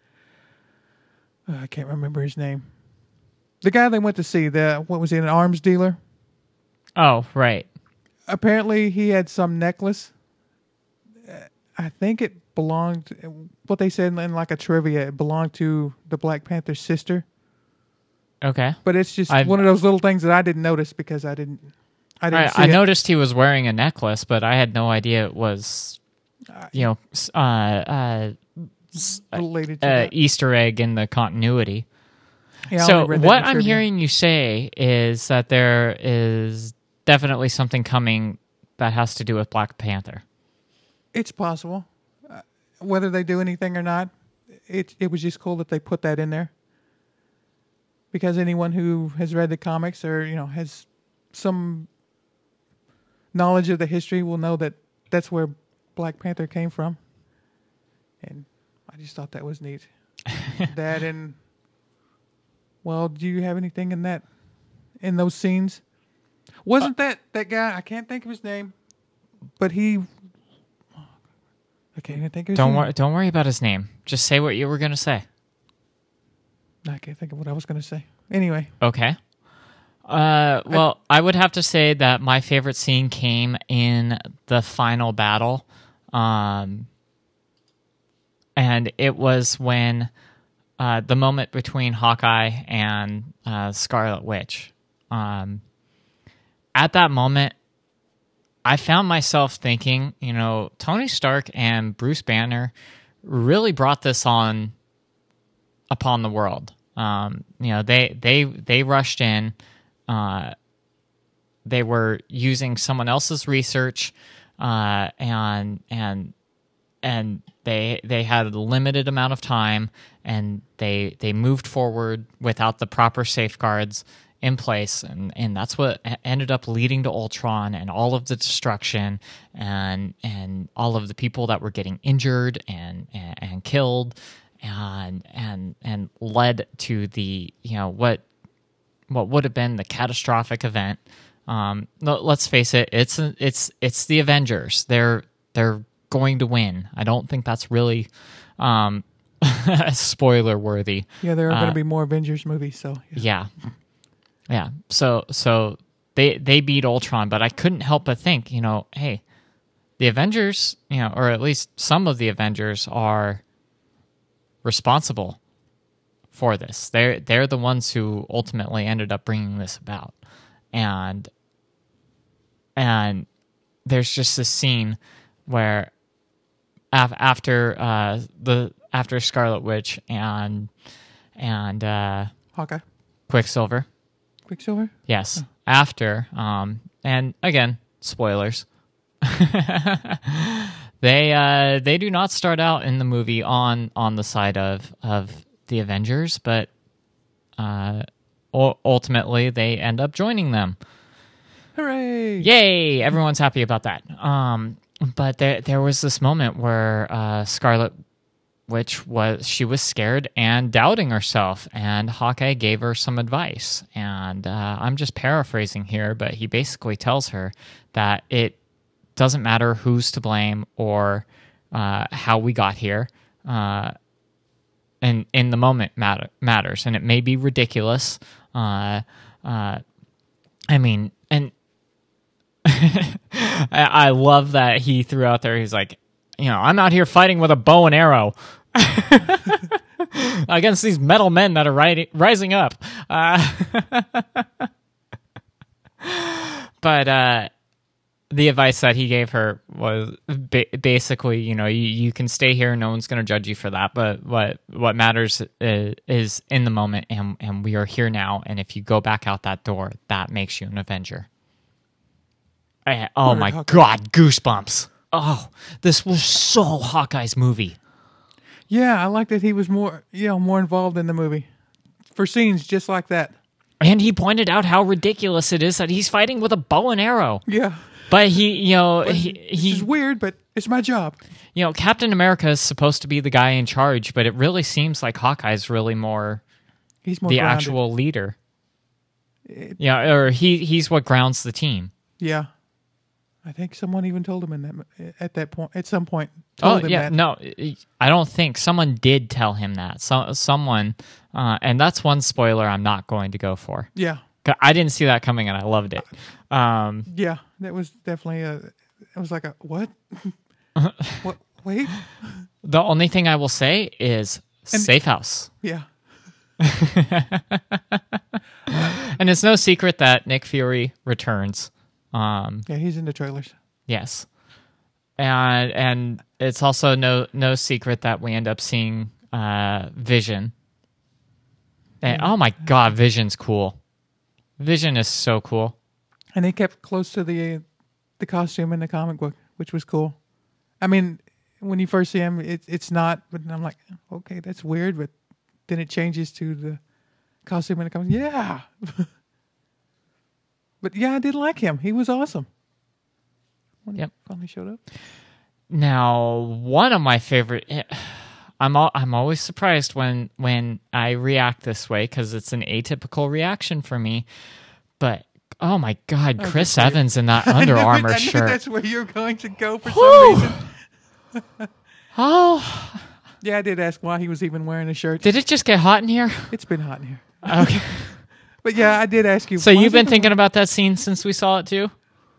uh, I can't remember his name. The guy they went to see, the what was he, an arms dealer?
Oh, right.
Apparently, he had some necklace. Uh, I think it belonged. What they said in like a trivia, it belonged to the Black Panther's sister.
Okay.
But it's just
I've-
one of those little things that I didn't notice because I didn't. I didn't
I,
see
I
it.
noticed he was wearing a necklace, but I had no idea it was, you know, s- uh, uh, s-
related to
uh,
that.
Easter egg in the continuity.
Yeah, I
So
only read that in
what
the
I'm
trivia.
hearing you say is that there is definitely something coming that has to do with Black Panther.
It's possible. Uh, whether they do anything or not, it it was just cool that they put that in there. Because anyone who has read the comics or, you know, has some knowledge of the history will know that that's where Black Panther came from. And I just thought that was neat. That and, well, do you have anything in that, in those scenes? Wasn't that, that guy, I can't think of his name, but he, I can't even think of his
Don't
name.
worry. Don't worry about his name. Just say what you were going to say.
I can't think of what I was going to say. Anyway,
Okay. Uh, well, I, would have to say that my favorite scene came in the final battle, um, and it was when uh, the moment between Hawkeye and uh, Scarlet Witch. Um, at that moment, I found myself thinking, you know, Tony Stark and Bruce Banner really brought this on upon the world. Um, you know, they they they rushed in. Uh, they were using someone else's research, uh, and and and they they had a limited amount of time, and they they moved forward without the proper safeguards in place, and, and that's what ended up leading to Ultron and all of the destruction and and all of the people that were getting injured and and, and killed. and and and led to the you know what what would have been the catastrophic event. Um, no, let's face it, it's it's it's the Avengers. They're they're going to win. I don't think that's really um, spoiler worthy.
Yeah, there are going
Uh,
to be more Avengers movies, so yeah.
Yeah, yeah. So so they they beat Ultron, but I couldn't help but think, you know, hey, the Avengers, you know, or at least some of the Avengers are responsible for this. They're they're the ones who ultimately ended up bringing this about, and and there's just this scene where af- after uh, the after Scarlet Witch and and uh,
Hawkeye,
Quicksilver,
Quicksilver.
yes, after um, and again spoilers. they uh, they do not start out in the movie on on the side of of the Avengers, but uh, u- ultimately they end up joining them.
Hooray!
Yay! Everyone's happy about that. Um, but there there was this moment where uh, Scarlet Witch was she was scared and doubting herself, and Hawkeye gave her some advice. And uh, I'm just paraphrasing here, but he basically tells her that it doesn't matter who's to blame or uh, how we got here. Uh, and in the moment matter, matters, and it may be ridiculous. Uh, uh, I mean, and I, I love that he threw out there. He's like, you know, I'm out here fighting with a bow and arrow against these metal men that are ri- rising up. Uh, but uh, the advice that he gave her was ba- basically, you know, you, you can stay here. No one's going to judge you for that. But what what matters is, is in the moment, and, and we are here now. And if you go back out that door, that makes you an Avenger. I, oh, my
Hawkeye.
God, goosebumps. Oh, this was so Hawkeye's movie.
Yeah, I like that he was more, you know, more involved in the movie for scenes just like that.
And he pointed out how ridiculous it is that he's fighting with a bow and arrow.
Yeah,
But he, you know, he,
it's
he
weird, but it's my job.
you know, Captain America is supposed to be the guy in charge, but it really seems like Hawkeye's really more
He's more
the
grounded.
actual leader. Yeah, or he he's what grounds the team.
Yeah, I think someone even told him in that at that point at some point. Told
Oh
him
yeah,
that.
no, I don't think someone did tell him that. So someone, uh, and that's one spoiler I'm not going to go for.
Yeah,
'Cause I didn't see that coming, and I loved it. Um,
yeah, that was definitely a. It was like a what? What? Wait,
the only thing I will say is
And-
safe house,
yeah,
and it's no secret that Nick Fury returns. Um,
yeah. He's in the trailers.
yes, and and it's also no no secret that we end up seeing uh, Vision. And, oh my God, Vision's cool. Vision is so cool.
And they kept close to the the costume in the comic book, which was cool. I mean, when you first see him, it, it's not. But I'm like, okay, that's weird. But then it changes to the costume in the comic. Yeah. But yeah, I did like him. He was awesome. When
Yep.
he finally showed up.
Now, one of my favorite. I'm al- I'm always surprised when when I react this way because it's an atypical reaction for me. But oh my God, Chris
okay.
Evans in that
I
Under
knew it-
Armour
I knew
shirt.
that's where you're going to go for
Whew.
some reason.
Oh,
Yeah, I did ask why he was even wearing a shirt.
did it just get hot in here?
It's been hot in here.
Okay.
But yeah, I did ask you.
So
why
you've
is he
been
even-
thinking about that scene since we saw it too?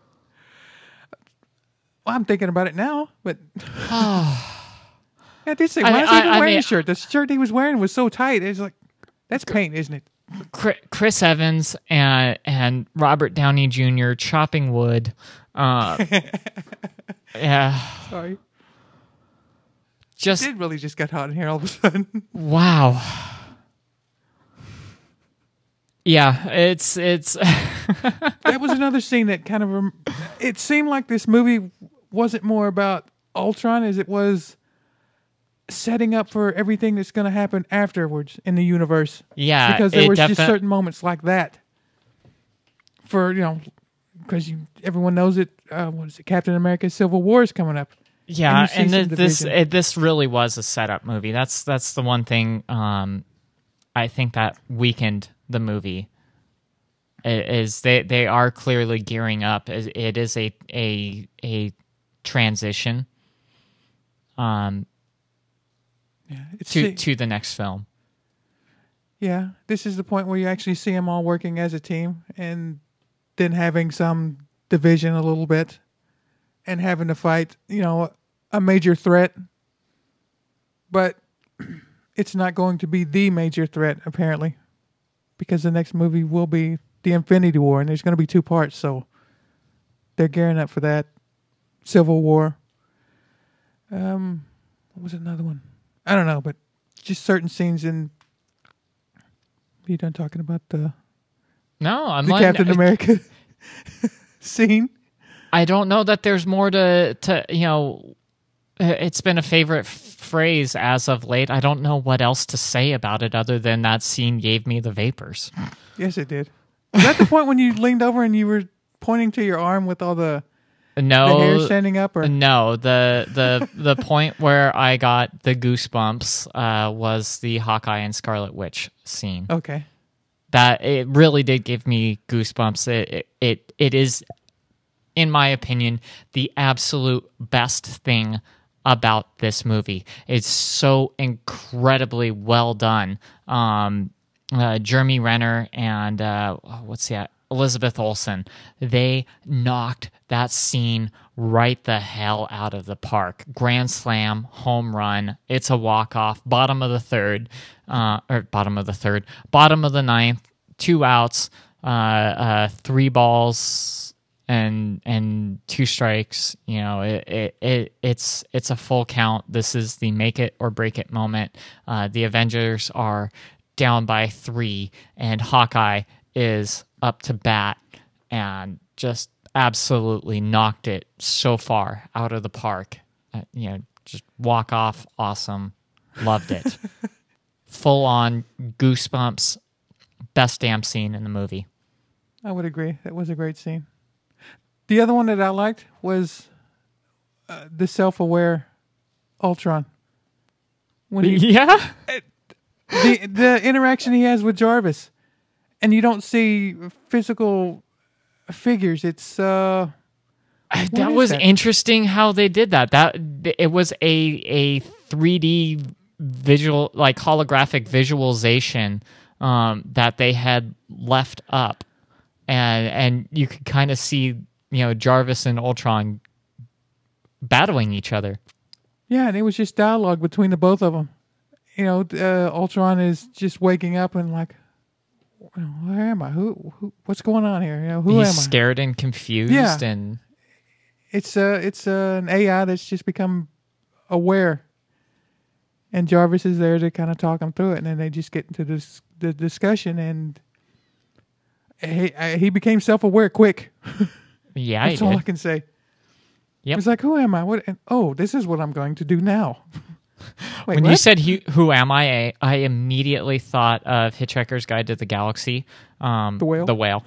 Well, I'm thinking about it now, but yeah, I did say,
I
why
mean,
is he even
I- I
wearing
mean-
a shirt? The shirt he was wearing was so tight. It's like, that's paint, isn't it?
Chri- Chris Evans and and Robert Downey Junior chopping wood. Uh, yeah,
Sorry.
just
It really just got hot in here all of a sudden.
wow. Yeah, it's it's
That was another scene that kind of, rem- it seemed like this movie wasn't more about Ultron as it was setting up for everything that's going to happen afterwards in the universe.
yeah.
Because there
it
was just
defi-
certain moments like that. For, you know, because you, everyone knows it, uh, what is it, Captain America Civil War is coming up.
Yeah,
you see
and,
some
th- this
division.
it, this really was a setup movie. That's that's the one thing um, I think that weakened the movie. i- Is they they are clearly gearing up. It it is a a a transition um,
Yeah, it's
to
see-
to the next film.
yeah, this is the point where you actually see them all working as a team, and then having some division a little bit, and having to fight, you know, a major threat. But it's not going to be the major threat, apparently, because the next movie will be the Infinity War, and there's going to be two parts, so they're gearing up for that. Civil War. Um, what was another one? I don't know, but just certain scenes in. Are you done talking about the
No, I'm
the
like,
Captain America scene?
I don't know that there's more to to you know. It's been a favorite f- phrase as of late. I don't know what else to say about it other than that scene gave me the vapors.
Yes, it did. Was that the point when you leaned over and you were pointing to your arm with all the,
No,
the hair standing up? Or
no. The the the point where I got the goosebumps uh, was the Hawkeye and Scarlet Witch scene.
okay,
That it really did give me goosebumps. It it it, it is, in my opinion, the absolute best thing about this movie. It's so incredibly well done. Um, uh, Jeremy Renner and uh, what's that? Elizabeth Olsen. They knocked that scene right the hell out of the park. Grand slam, home run. It's a walk off. Bottom of the third, uh, or bottom of the third, bottom of the ninth. Two outs, uh, uh, three balls. And and two strikes, you know, it, it it it's it's a full count. This is the make it or break it moment. Uh, the Avengers are down by three, and Hawkeye is up to bat and just absolutely knocked it so far out of the park. Uh, you know, just walk off, awesome, loved it. Full on goosebumps, best damn scene in the movie.
I would agree. That was a great scene. The other one that I liked was uh, the self-aware Ultron. When he,
Yeah.
the the interaction he has with Jarvis, and you don't see physical figures. It's uh,
Uh,
What
that
is
was
that?
interesting how they did that. That it was a a three D visual, like holographic visualization um, that they had left up, and and you could kind of see, you know, Jarvis and Ultron battling each other.
yeah, and it was just dialogue between the both of them. You know, uh, Ultron is just waking up and like, where am I? Who? who what's going on here? You know, who
He's
am I?
scared and confused,
Yeah.
and
It's uh it's uh, an A I that's just become aware, and Jarvis is there to kind of talk him through it, and then they just get into this the discussion, and he I, he became self aware quick.
yeah,
That's
he
all
did.
I can say.
Yep.
It's like, who am I? What? And, oh, this is what I'm going to do now. Wait,
When
what?
you said "Who who am I?" I immediately thought of Hitchhiker's Guide to the Galaxy. Um,
The whale?
The whale.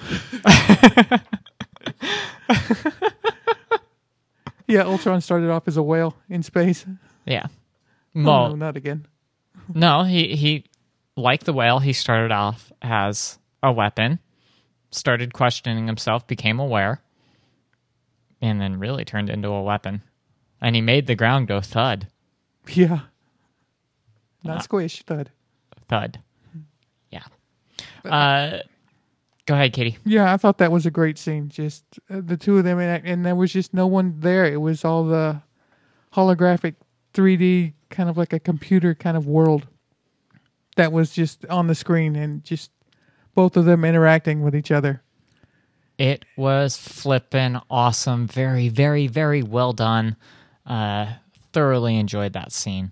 Yeah, Ultron started off as a whale in space.
Yeah.
Oh,
Mo-
no, not again.
No, he he like the whale, he started off as a weapon, started questioning himself, became aware, and then really turned into a weapon. And he made the ground go thud.
Yeah. Not
Ah.
squish, thud.
Thud. Yeah. Uh go ahead, Katie.
Yeah, I thought that was a great scene. Just uh, the two of them, and, and there was just no one there. It was all the holographic three D, kind of like a computer kind of world that was just on the screen, and just both of them interacting with each other.
It was flippin' awesome. Very, very, very well done. Uh, thoroughly enjoyed that scene.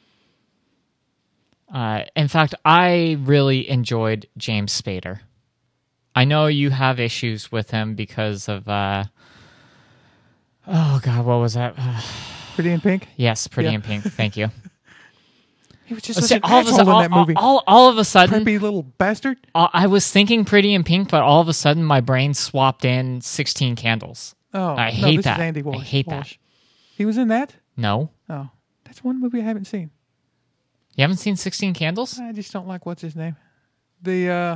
Uh, in fact, I really enjoyed James Spader. I know you have issues with him because of, uh, oh God, what was that?
Pretty in Pink.
Yes, Pretty
Yeah.
in Pink. Thank you.
He was just
See,
such an
all of a
asshole
sudden,
in
all,
that movie.
all, all of a sudden,
Preppy little bastard.
I I was thinking Pretty in Pink, but all of a sudden, my brain swapped in sixteen Candles.
Oh,
I
no,
hate
this
that.
Is Andy
I
Walsh.
hate that.
Walsh. He was in that.
No.
Oh, that's one movie I haven't seen.
You haven't seen sixteen Candles?
I just don't like what's his name. The uh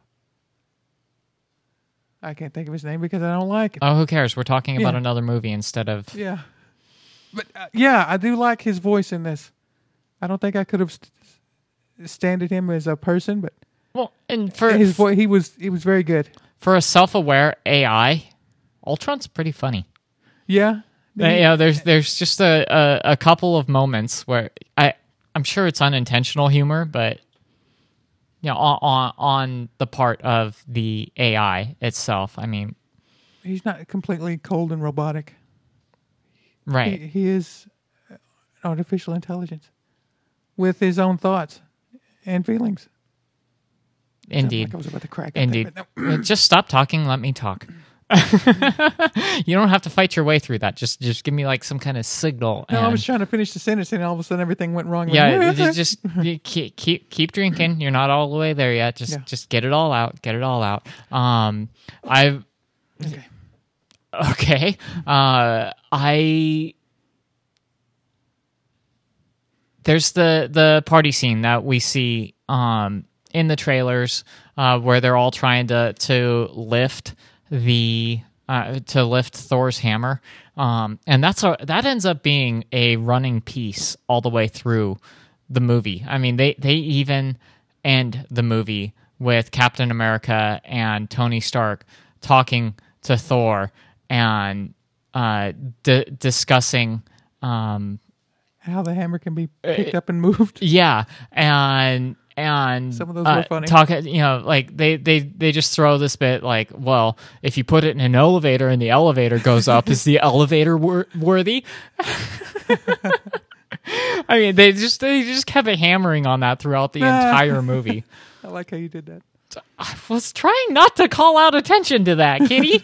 I can't think of his name because I don't like it.
Oh, who cares? We're talking about
Yeah.
another movie instead of...
Yeah, but uh, yeah, I do like his voice in this. I don't think I could have st- standed him as a person, but
Well, and for
his voice, he was he was very good.
for a self-aware A I, Ultron's pretty funny.
Yeah,
Uh, you know, there's there's just a, a, a couple of moments where I I'm sure it's unintentional humor, but you know, on, on on the part of the A I itself. I mean,
he's not completely cold and robotic.
right?
He, he is artificial intelligence with his own thoughts and feelings. Sounded
Indeed,
like I was about to crack. up there,
indeed.
but no.
Uh, Just stop talking. Let me talk. You don't have to fight your way through that. Just just give me like some kind of signal.
No, I
and-
was trying to finish the sentence, and all of a sudden everything went wrong.
Yeah, you just you keep, keep keep drinking. You're not all the way there yet. Just
Yeah.
just get it all out. Get it all out. Um, I've
Okay.
okay. Uh, I there's the the party scene that we see um in the trailers uh, where they're all trying to to lift the uh, to lift Thor's hammer. Um, and that's a, that ends up being a running piece all the way through the movie. I mean, they, they even end the movie with Captain America and Tony Stark talking to Thor and uh, d- discussing, um,
How the hammer can be picked up and moved.
yeah, and and
Some of those
uh,
were funny.
Talk, you know, like they, they they just throw this bit like, well, if you put it in an elevator and the elevator goes up, is the elevator wor- worthy? I mean, they just they just kept hammering on that throughout the entire movie.
I like how you did that.
I was trying not to call out attention to that, Kitty.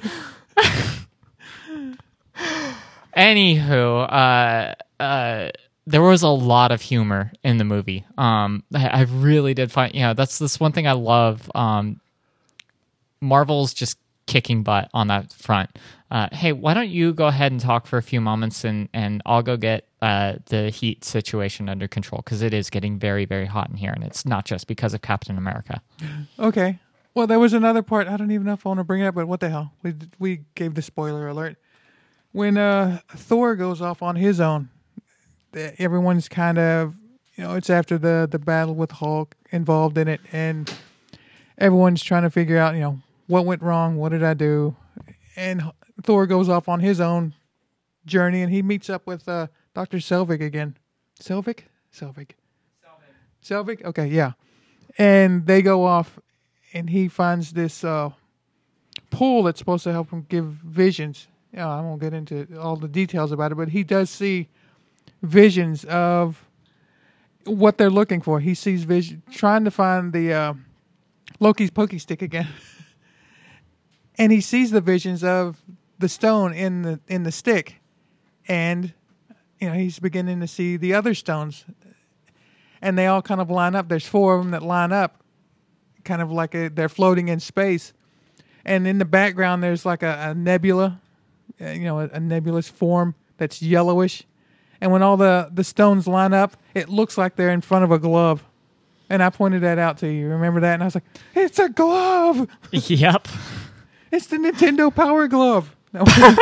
Anywho, uh, uh, there was a lot of humor in the movie. Um, I, I really did find, you know, that's this one thing I love. Um, Marvel's just kicking butt on that front. Uh, hey, why don't you go ahead and talk for a few moments, and, and I'll go get uh, the heat situation under control, because it is getting very, very hot in here, and it's not just because of Captain America.
Okay. Well, there was another part. I don't even know if I want to bring it up, but what the hell? We we gave the spoiler alert. When uh, Thor goes off on his own, the- everyone's kind of, you know, it's after the, the battle with Hulk involved in it, and everyone's trying to figure out, you know, what went wrong, what did I do? And H- Thor goes off on his own journey, and he meets up with uh, Doctor Selvig again. Selvig? Selvig. Selvig? Okay, yeah. And they go off, and he finds this uh, pool that's supposed to help him give visions. You know, I won't get into all the details about it, but he does see visions of what they're looking for. He sees vision, trying to find the uh, Loki's pokey stick again, and he sees the visions of the stone in the in the stick, and you know he's beginning to see the other stones, and they all kind of line up. There's four of them that line up, kind of like a, they're floating in space, and in the background there's like a, a nebula, uh, you know, a, a nebulous form that's yellowish. And when all the, the stones line up, it looks like they're in front of a glove. And I pointed that out to you. Remember that? And I was like, it's a glove!
Yep.
It's the Nintendo Power Glove! No.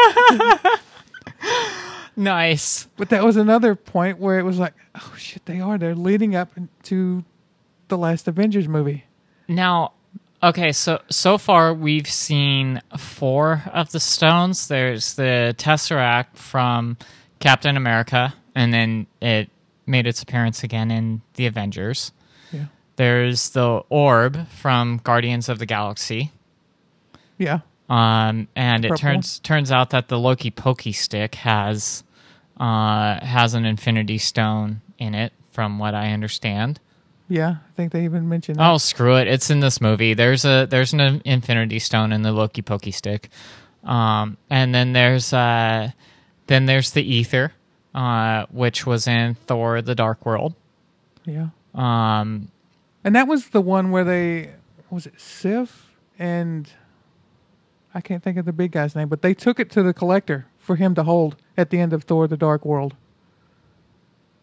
Nice.
But that was another point where it was like, oh shit, they are. They're leading up to the last Avengers movie.
Now, okay, so so far we've seen four of the stones. There's the Tesseract from Captain America, and then it made its appearance again in the Avengers.
Yeah.
There's the orb from Guardians of the Galaxy.
Yeah.
Um, and it
Purple.
turns turns out that the Loki Pokey Stick has uh, has an Infinity Stone in it, from what I understand.
Yeah. I think they even mentioned that.
Oh, screw it! It's in this movie. There's a there's an Infinity Stone in the Loki Pokey Stick, um, and then there's uh, then there's the Ether, uh, which was in Thor: The Dark World.
Yeah.
Um,
And that was the one where they, was it Sif? And I can't think of the big guy's name, but they took it to the Collector for him to hold at the end of Thor: The Dark World.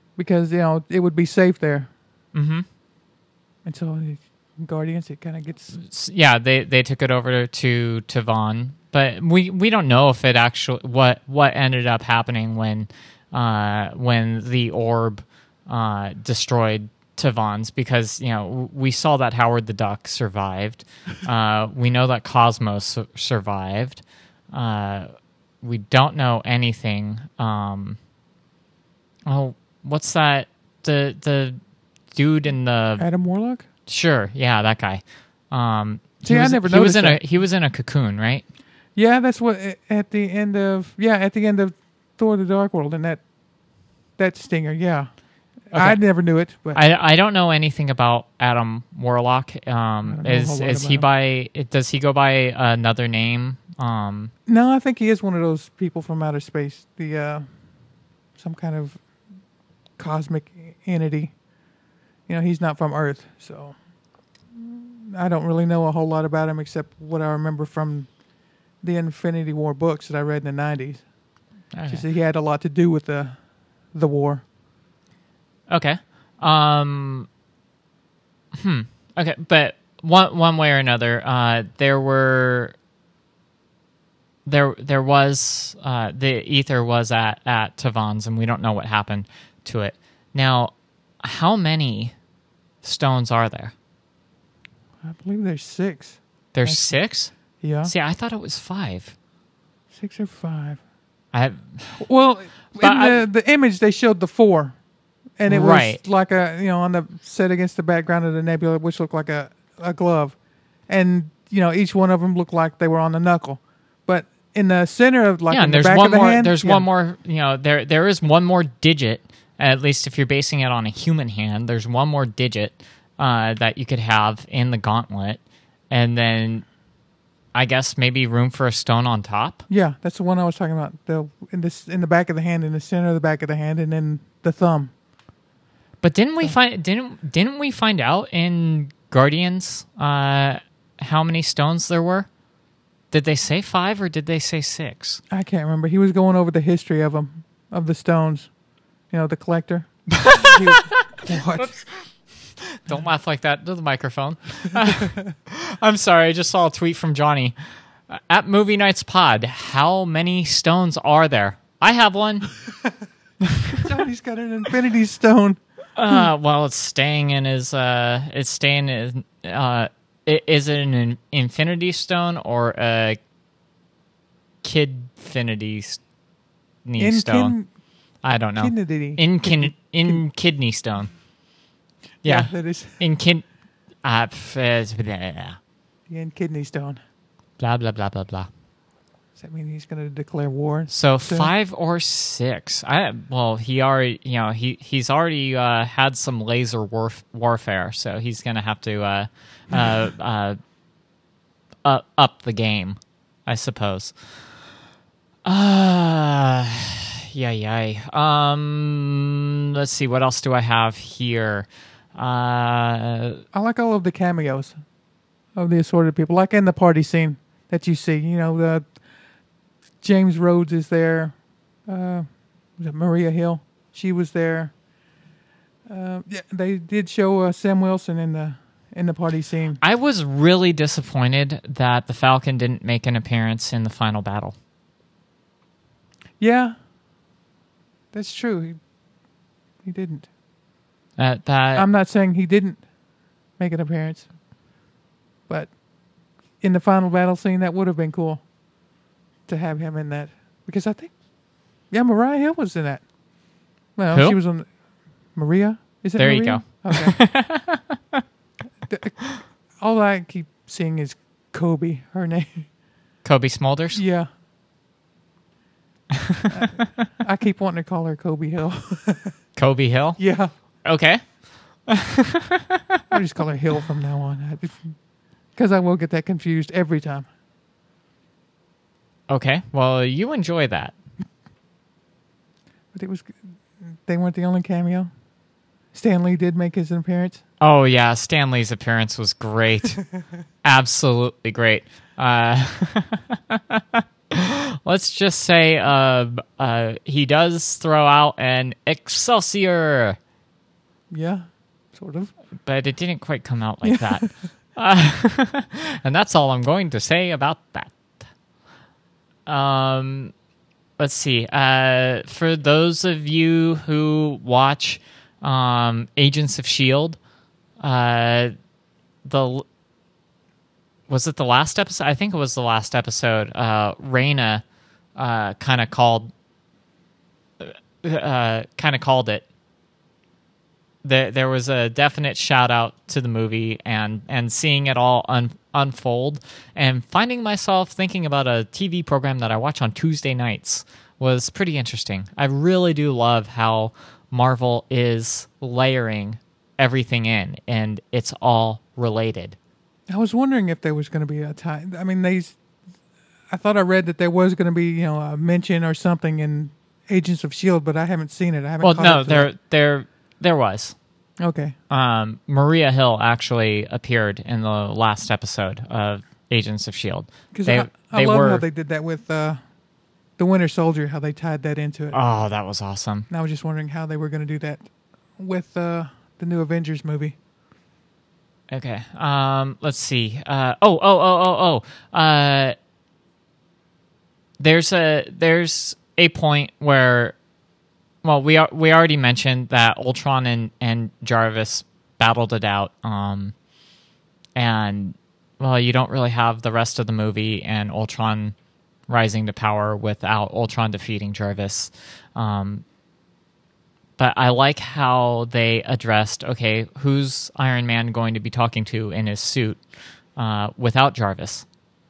because you know it would be safe there.
Mm-hmm.
And so the Guardians, it kind of gets
Yeah, they, they took it over to to Vaughn, but we, we don't know if it actually what what ended up happening when uh, when the orb uh, destroyed Tavon's, because you know we saw that Howard the Duck survived. Uh, we know that Cosmos su- survived. Uh, we don't know anything. Um, oh, what's that? The the dude in the
Adam Warlock.
Sure, yeah, that guy. Um,
See,
he
I
was,
never
he was
noticed
in
that.
a he was in a cocoon, right?
Yeah, that's what at the end of yeah at the end of Thor: The Dark World, and that that stinger. Yeah, I never knew it, but
I, I don't know anything about Adam Warlock. Um,
I don't know a
is
whole lot
is he
about
by? Does he go by another name? Um,
no, I think he is one of those people from outer space. The uh, some kind of cosmic entity. You know, he's not from Earth, so I don't really know a whole lot about him except what I remember from the Infinity War books that I read in the nineties.
okay.
Just that he had a lot to do with the the war.
Okay. Um, hmm. Okay, but one one way or another, uh, there were there there was uh, the ether was at at Tavon's, and we don't know what happened to it. Now, how many stones are there?
I believe there's six.
There's
That's-
six.
Yeah,
See, I thought it was five.
six or five.
I
Well,
But
in
I-
the, the image they showed the four, and it
Right.
was like a you know on the set against the background of the nebula, which looked like a, a glove, and you know each one of them looked like they were on the knuckle, but in the center of like
yeah,
in
and
the
there's
back
one
of the
more.
hand,
There's
yeah.
one more. You know, there there is one more digit. At least if you're basing it on a human hand, there's one more digit uh, that you could have in the gauntlet, and then I guess maybe room for a stone on top.
Yeah, that's the one I was talking about. The in this in the back of the hand, in the center of the back of the hand, and then the thumb.
But didn't we find didn't didn't we find out in Guardians uh, how many stones there were? Did they say five or did they say six?
I can't remember. He was going over the history of them, of the stones. You know, the collector. He was- what?
Don't laugh like that to the microphone. I'm sorry, I just saw a tweet from Johnny. Uh, At Movie Nights Pod, how many stones are there? I have one.
Johnny's got an infinity stone.
Uh, well, it's staying in his. Uh, it's staying in. Uh, i- is it an in- infinity stone or a kidfinity s- knee
In
stone? I don't know.
Kidney.
In kin- in kidney stone. Yeah.
that is
In kid. Uh, f- uh, blah
the in kidney stone.
blah blah blah blah blah.
Does that mean he's going to declare war?
So
soon?
five or six. I well, he already, you know, he he's already uh, had some laser warf- warfare, so he's gonna have to uh, uh, uh, uh, up the game, I suppose. Uh yeah, yeah. Um, let's see, what else do I have here? Uh,
I like all of the cameos of the assorted people, like in the party scene that you see. You know, the James Rhodes is there. Uh, was it Maria Hill? She was there. Uh, yeah, they did show uh, Sam Wilson in the in the party scene.
I was really disappointed that the Falcon didn't make an appearance in the final battle.
Yeah, that's true. He, he didn't.
Uh, that
I'm not saying he didn't make an appearance, but in the final battle scene, that would have been cool to have him in that, because I think, yeah, Mariah Hill was in that. Well,
Who?
she was on Maria. Is it
There you
Maria? Okay. The- all I keep seeing is Kobe. Her name.
Kobe Smulders.
Yeah. I, I keep wanting to call her Kobe Hill.
Kobe Hill.
Yeah.
Okay.
I'll just call her Hill from now on. Because I will get that confused every time.
Okay. Well, you enjoy that.
But it was, they weren't the only cameo. Stan Lee did make his appearance.
Oh yeah, Stanley's appearance was great. Absolutely great. Uh, let's just say uh, uh, he does throw out an Excelsior,
Yeah, sort of.
but it didn't quite come out like that. Uh, and that's all I'm going to say about that. Um, let's see. Uh, for those of you who watch um, Agents of S H I E L D, uh, the was it the last episode? I think it was the last episode. Uh, Raina uh, kind of called, uh, kind of called it. There, there was a definite shout out to the movie and, and seeing it all un, unfold and finding myself thinking about a T V program that I watch on Tuesday nights was pretty interesting. I really do love how Marvel is layering everything in and it's all related.
I was wondering if there was going to be a time. I mean, they. I thought I read that there was going to be, you know, a mention or something in Agents of S H I E L D, but I haven't seen it. I haven't.
Well,
caught
no,
up to
there,
it.
there, there was.
Okay.
Um, Maria Hill actually appeared in the last episode of Agents of S H I E L D.
Because
They,
I, I
they
love
were.
how they did that with uh, the Winter Soldier. How they tied that into it.
Oh, that was awesome.
And I was just wondering how they were going to do that with uh, the new Avengers movie.
Okay. Um, let's see. Uh, oh, oh, oh, oh, oh. Uh, there's a there's a point where, well, we are, we already mentioned that Ultron and, and Jarvis battled it out. Um, and well, you don't really have the rest of the movie and Ultron rising to power without Ultron defeating Jarvis. Um, But I like how they addressed, okay, who's Iron Man going to be talking to in his suit uh, without Jarvis?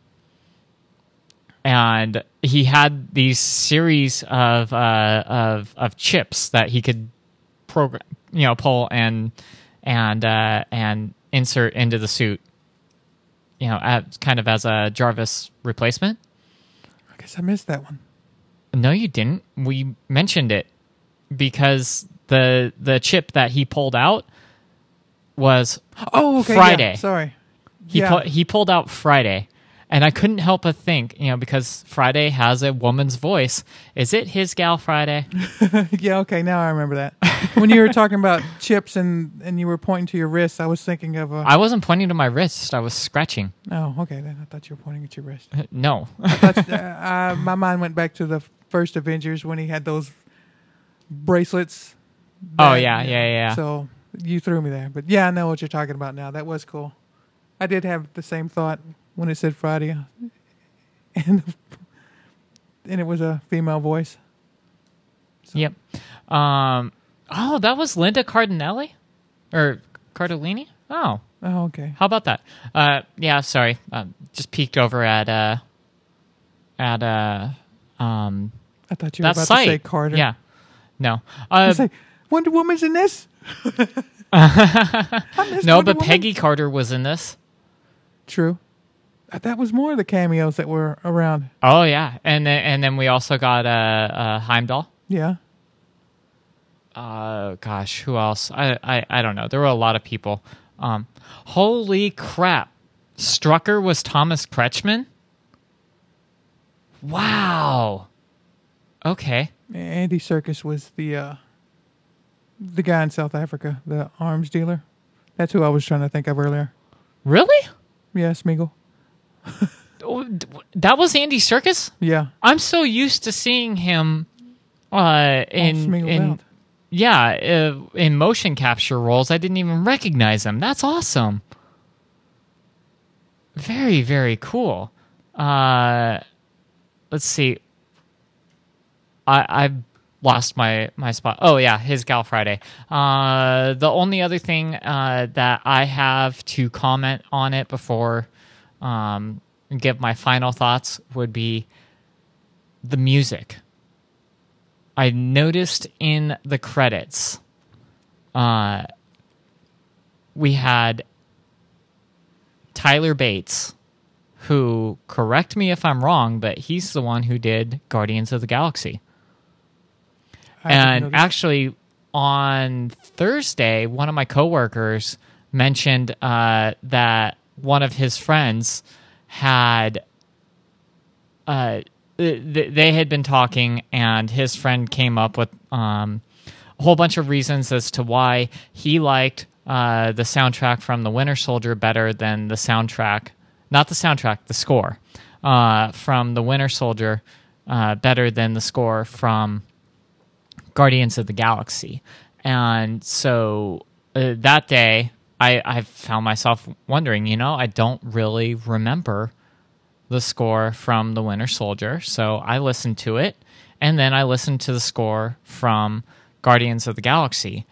And he had these series of uh, of of chips that he could program, you know, pull and and uh, and insert into the suit, you know, at, kind of as a Jarvis replacement.
I guess I missed that one.
No, you didn't. We mentioned it. Because the the chip that he pulled out was
Oh, okay.
Friday.
Yeah, sorry.
he
yeah.
pu- he pulled out Friday, and I couldn't help but think, you know, because Friday has a woman's voice. Is it his gal Friday?
yeah. Okay. Now I remember that. When you were talking about chips and, and you were pointing to your wrist, I was thinking of a.
I wasn't pointing to my wrist. I was scratching.
Oh, okay. Then I thought you were pointing at your wrist.
No.
I thought, uh, uh, my mind went back to the first Avengers when he had those bracelets.
Oh,
that-
yeah, yeah, yeah.
So you threw me there, but yeah, I know what you're talking about now. That was cool. I did have the same thought when it said Friday, and and it was a female voice.
Yep. Um. Oh, that was Linda Cardinelli, or Cardellini. Oh,
Oh, okay.
how about that? Uh. Yeah. Sorry. Um, just peeked over at uh. At uh. Um.
I thought you were
That
about
site.
to say Carter.
Yeah. No.
I
Uh,
was like, Wonder Woman's in this. I missed
no,
Wonder
but
Woman.
Peggy Carter was in this.
True. Uh, That was more of the cameos that were around.
Oh yeah, and then and then we also got uh, uh Heimdall.
Yeah.
Uh, gosh, who else? I, I I don't know. There were a lot of people. Um, holy crap! Strucker was Thomas Kretschmann. Wow. Okay.
Andy Serkis was the uh, the guy in South Africa, the arms dealer. That's who I was trying to think of earlier.
Really?
Yeah, Smeagol.
Oh, d- That was Andy Serkis?
Yeah.
I'm so used to seeing him uh, in
Smeagoled
in
out.
yeah uh, in motion capture roles. I didn't even recognize him. That's awesome. Very very cool. Uh, let's see. I I've lost my my spot. Oh yeah, his gal Friday. Uh, the only other thing uh, that I have to comment on it before um, give my final thoughts would be the music. I noticed in the credits, uh, we had Tyler Bates, who, correct me if I'm wrong, but he's the one who did Guardians of the Galaxy.
I didn't
And
notice.
actually, on Thursday, one of my coworkers mentioned uh, that one of his friends had uh, th- they had been talking, and his friend came up with um, a whole bunch of reasons as to why he liked uh, the soundtrack from The Winter Soldier better than the soundtrack, not the soundtrack, the score uh, from The Winter Soldier uh, better than the score from Guardians of the Galaxy. And so uh, that day, I, I found myself wondering, you know, I don't really remember the score from The Winter Soldier. So I listened to it, and then I listened to the score from Guardians of the Galaxy.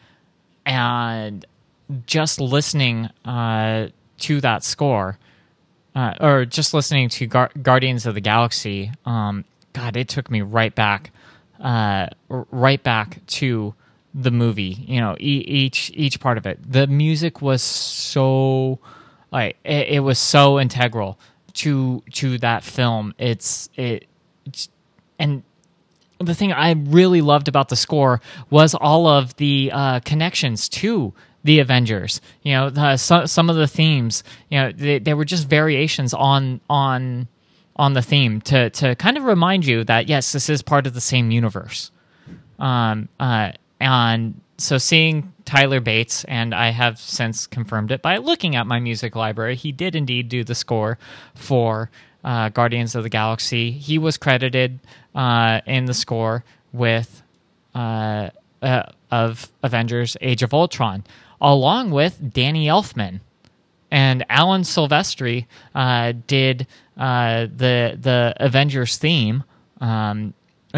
And just listening uh, to that score, uh, or just listening to Gar- Guardians of the Galaxy, um, God, it took me right back, uh, right back to the movie. You know, e- each each part of it. The music was so, like, it, it was so integral to to that film. It's it, it's, and the thing I really loved about the score was all of the uh, connections to the Avengers. You know, the, some some of the themes. You know, they, they were just variations on on on the theme to to kind of remind you that yes, this is part of the same universe. Um. Uh. And so seeing Tyler Bates, and I have since confirmed it by looking at my music library, he did indeed do the score for uh, Guardians of the Galaxy. He was credited uh, in the score with uh, uh, of Avengers: Age of Ultron, along with Danny Elfman. And Alan Silvestri uh, did uh, the the Avengers theme. Um,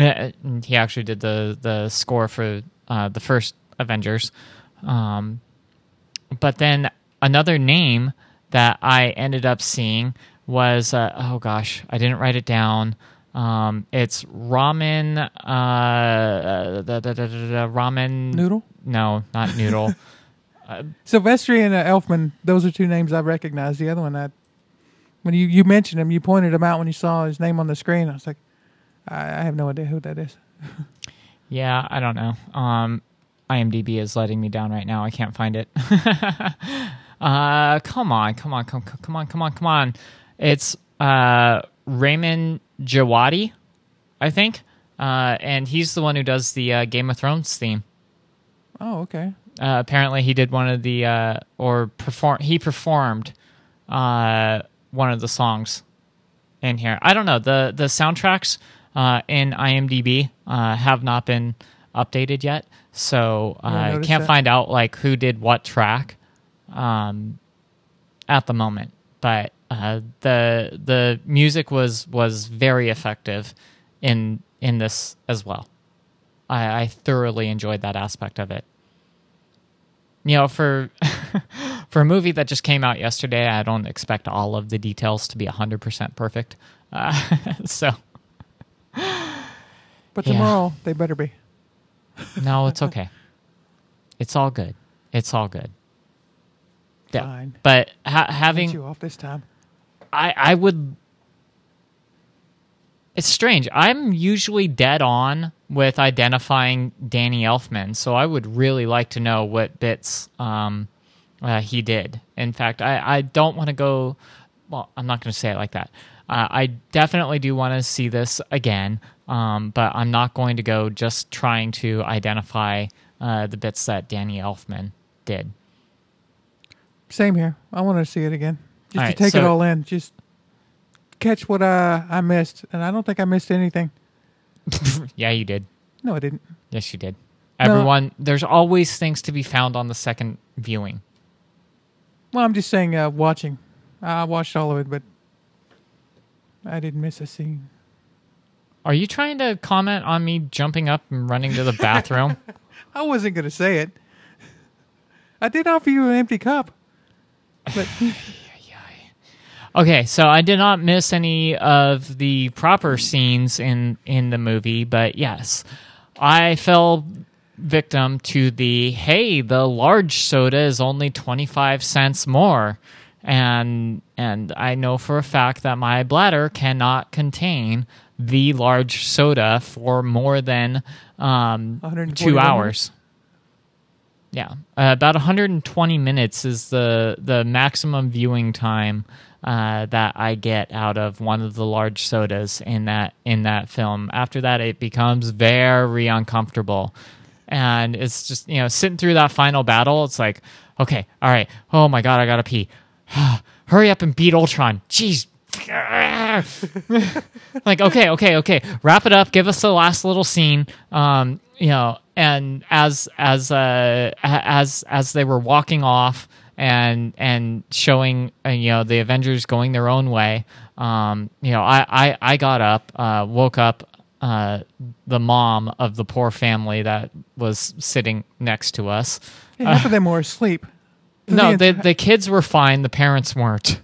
he actually did the the score for Uh, the first Avengers. Um, but then another name that I ended up seeing was, uh, oh gosh, I didn't write it down. Um, it's Ramen, uh, da, da, da, da, da, Ramen...
Noodle?
No, not Noodle. uh,
Silvestri and uh, Elfman, those are two names I recognize. The other one, I, when you, you mentioned him, you pointed him out when you saw his name on the screen. I was like, I, I have no idea who that is.
Yeah, I don't know. Um, IMDb is letting me down right now. I can't find it. uh, come on, come on, come, come on, come on, come on. It's uh, Raymond Djawadi, I think, uh, and he's the one who does the uh, Game of Thrones theme.
Oh, okay.
Uh, apparently, he did one of the uh, or perform. He performed uh, one of the songs in here. I don't know the the soundtracks. Uh, in IMDb uh, have not been updated yet, so uh, I can't
that.
find out like who did what track um, at the moment. But uh, the the music was was very effective in in this as well. I, I thoroughly enjoyed that aspect of it. You know, for for a movie that just came out yesterday, I don't expect all of the details to be one hundred percent perfect. Uh, so.
But
Yeah.
tomorrow, they better be.
No, it's okay. It's all good. It's all good. Yeah.
Fine.
But ha-
Get
having,
you off this time.
I, I would. It's strange. I'm usually dead on with identifying Danny Elfman, so I would really like to know what bits um, uh, he did. In fact, I, I don't want to go. Well, I'm not going to say it like that. Uh, I definitely do want to see this again, um, but I'm not going to go just trying to identify uh, the bits that Danny Elfman did.
Same here. I want to see it again. Just
All
to
right,
take
so-
it all in. Just catch what uh, I missed. And I don't think I missed anything.
Yeah, you did.
No, I didn't.
Yes, you did. Everyone, there's always things to be found on the second viewing.
Well, I'm just saying uh, watching. I watched all of it, but I didn't miss a scene.
Are you trying to comment on me jumping up and running to the bathroom?
I wasn't going to say it. I did offer you an empty cup. But
Okay, so I did not miss any of the proper scenes in, in the movie, but yes, I fell victim to the, hey, the large soda is only twenty-five cents more. And and I know for a fact that my bladder cannot contain the large soda for more than um,
one hundred forty
two hours. Yeah, uh, about one hundred twenty minutes is the the maximum viewing time uh, that I get out of one of the large sodas in that in that film. After that, it becomes very uncomfortable, and it's just you know sitting through that final battle. It's like, okay, all right, oh my god, I gotta pee. Hurry up and beat Ultron. Jeez. Like, okay, okay, okay. Wrap it up. Give us the last little scene. Um, you know, and as as uh, as as they were walking off and and showing uh, you know the Avengers going their own way, um, you know, I I, I got up, uh, woke up uh, the mom of the poor family that was sitting next to us.
Yeah, half of them were asleep.
No, the
The-
the kids were fine. The parents weren't.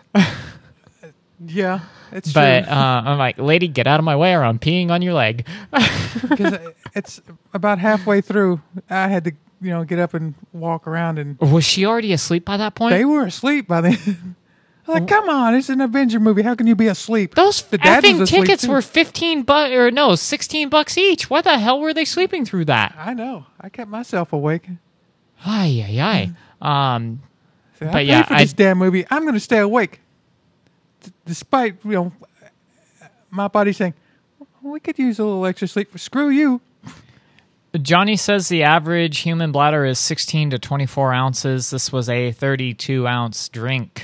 Yeah, it's
But
true.
uh, I'm like, lady, get out of my way, or I'm peeing on your leg.
Because it's about halfway through, I had to, you know, get up and walk around, and
Was she already asleep by that point?
they were asleep by then. I'm like, come on, it's an Avenger movie. How can you be asleep?
Those
The dad
effing
was asleep,
tickets
too.
were fifteen bucks, or no, sixteen bucks each. Why the hell were they sleeping through that?
I know. I kept myself awake.
Ay, ay, ay. Um,
So I
But
paid
yeah,
for
I-
this damn movie. I'm going to stay awake, D- despite you know my body saying we could use a little extra sleep. Screw you.
Johnny says the average human bladder is sixteen to twenty-four ounces. This was a thirty-two ounce drink.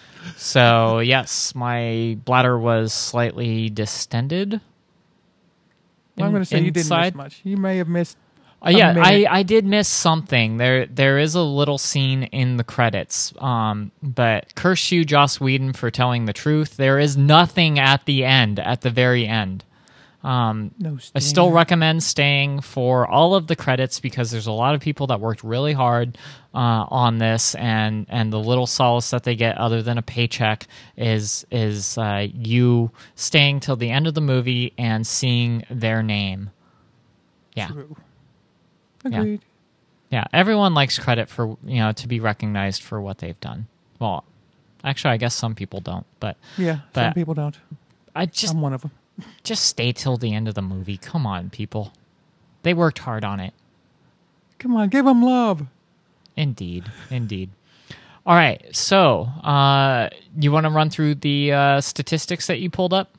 So, yes, my bladder was slightly distended.
Well, I'm
in-
going to say you didn't
inside.
miss much. You may have missed.
Uh,
a
yeah, I,
minute.
I did miss something. There there is a little scene in the credits. Um, but curse you, Joss Whedon, for telling the truth. There is nothing at the end, at the very end. Um,
No
I still
stinger.
recommend staying for all of the credits because there's a lot of people that worked really hard uh, on this, and, and the little solace that they get, other than a paycheck, is is uh, you staying till the end of the movie and seeing their name. Yeah.
True. Agreed.
Yeah, everyone likes credit for, you know, to be recognized for what they've done. Well, actually, I guess some people don't, but
Yeah,
But-
some people don't.
I just
I'm one of them.
just stay till the end of the movie. Come on, people. They worked hard on it.
Come on, give them love.
Indeed, indeed. All right, so uh, you want to run through the uh, statistics that you pulled up?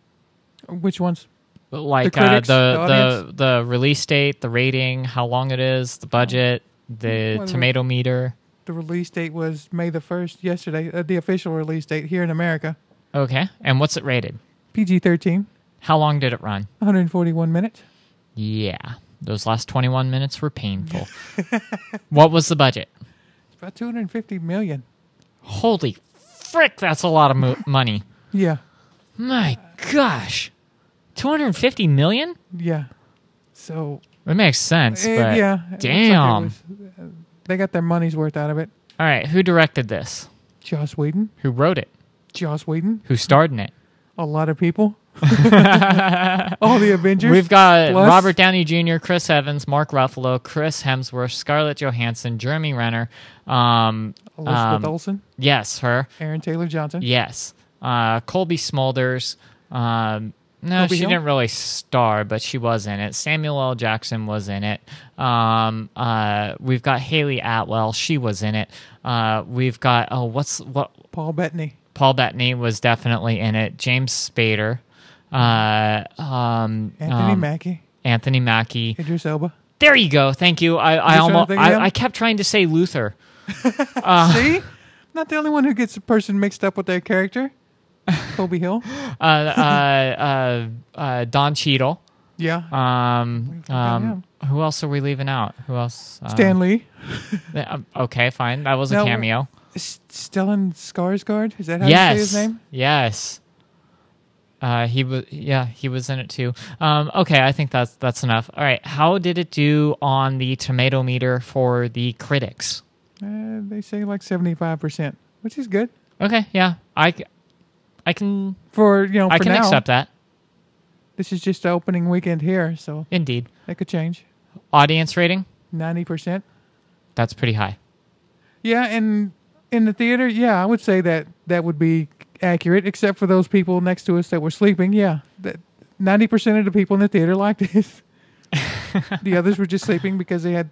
Which ones?
Like
The
uh,
critics,
the
the
the,
audience?
the release date, the rating, how long it is, the budget, the
Well,
tomato meter.
The release date was May the first, yesterday. Uh, the official release date here in America.
Okay, and what's it rated?
P G thirteen,
How long did it run?
one hundred forty-one minutes.
Yeah, those last twenty-one minutes were painful. What was the budget?
It's about two hundred fifty million.
Holy frick, that's a lot of mo- money.
Yeah,
My gosh. two hundred fifty million?
yeah. So,
It makes sense,
eh,
but
yeah. it looks like it
damn.
was- uh, they got their money's worth out of it.
All right, who directed this?
Joss Whedon.
Who wrote it?
Joss Whedon.
Who starred in it?
A lot of people. All the Avengers.
We've got
plus-
Robert Downey Junior, Chris Evans, Mark Ruffalo, Chris Hemsworth, Scarlett Johansson, Jeremy Renner. Um,
Elizabeth
um,
Olsen.
yes, her.
Aaron Taylor Johnson.
Yes. Uh, Colby Smulders. Um, no,
Colby
she
Hill?
didn't really star, but she was in it. Samuel L. Jackson was in it. Um, uh, we've got Haley Atwell. She was in it. Uh, we've got, oh, what's, what?
Paul Bettany.
Paul Bettany was definitely in it. James Spader. Uh, um,
Anthony
um,
Mackie.
Anthony Mackie.
Idris Elba.
There you go. Thank you. I, I
you trying to
almost,
think of him?
I, I kept trying to say Luther.
See? Not the only one who gets a person mixed up with their character. Kobe Hill.
Uh, uh, uh, uh, Don Cheadle.
Yeah.
Um,
forgot
um, who else are we leaving out? Who else? Uh,
Stan Lee.
uh, Okay, fine. That was a
No,
cameo.
S- Stellan Skarsgård. Is that how you say his
Yes.
name?
Yes. Uh, he was. Yeah, he was in it too. Um, okay, I think that's that's enough. All right. How did it do on the tomato meter for the critics?
Uh, they say like seventy-five percent, which is good
Okay. Yeah. I. c- I can.
for you know. For
I can
now,
accept that.
This is just the opening weekend here, so
Indeed.
that could change.
Audience rating.
Ninety percent.
That's pretty high.
Yeah, and in the theater, yeah, I would say that that would be accurate, except for those people next to us that were sleeping. Yeah, that ninety percent of the people in the theater liked it. The others were just sleeping because they had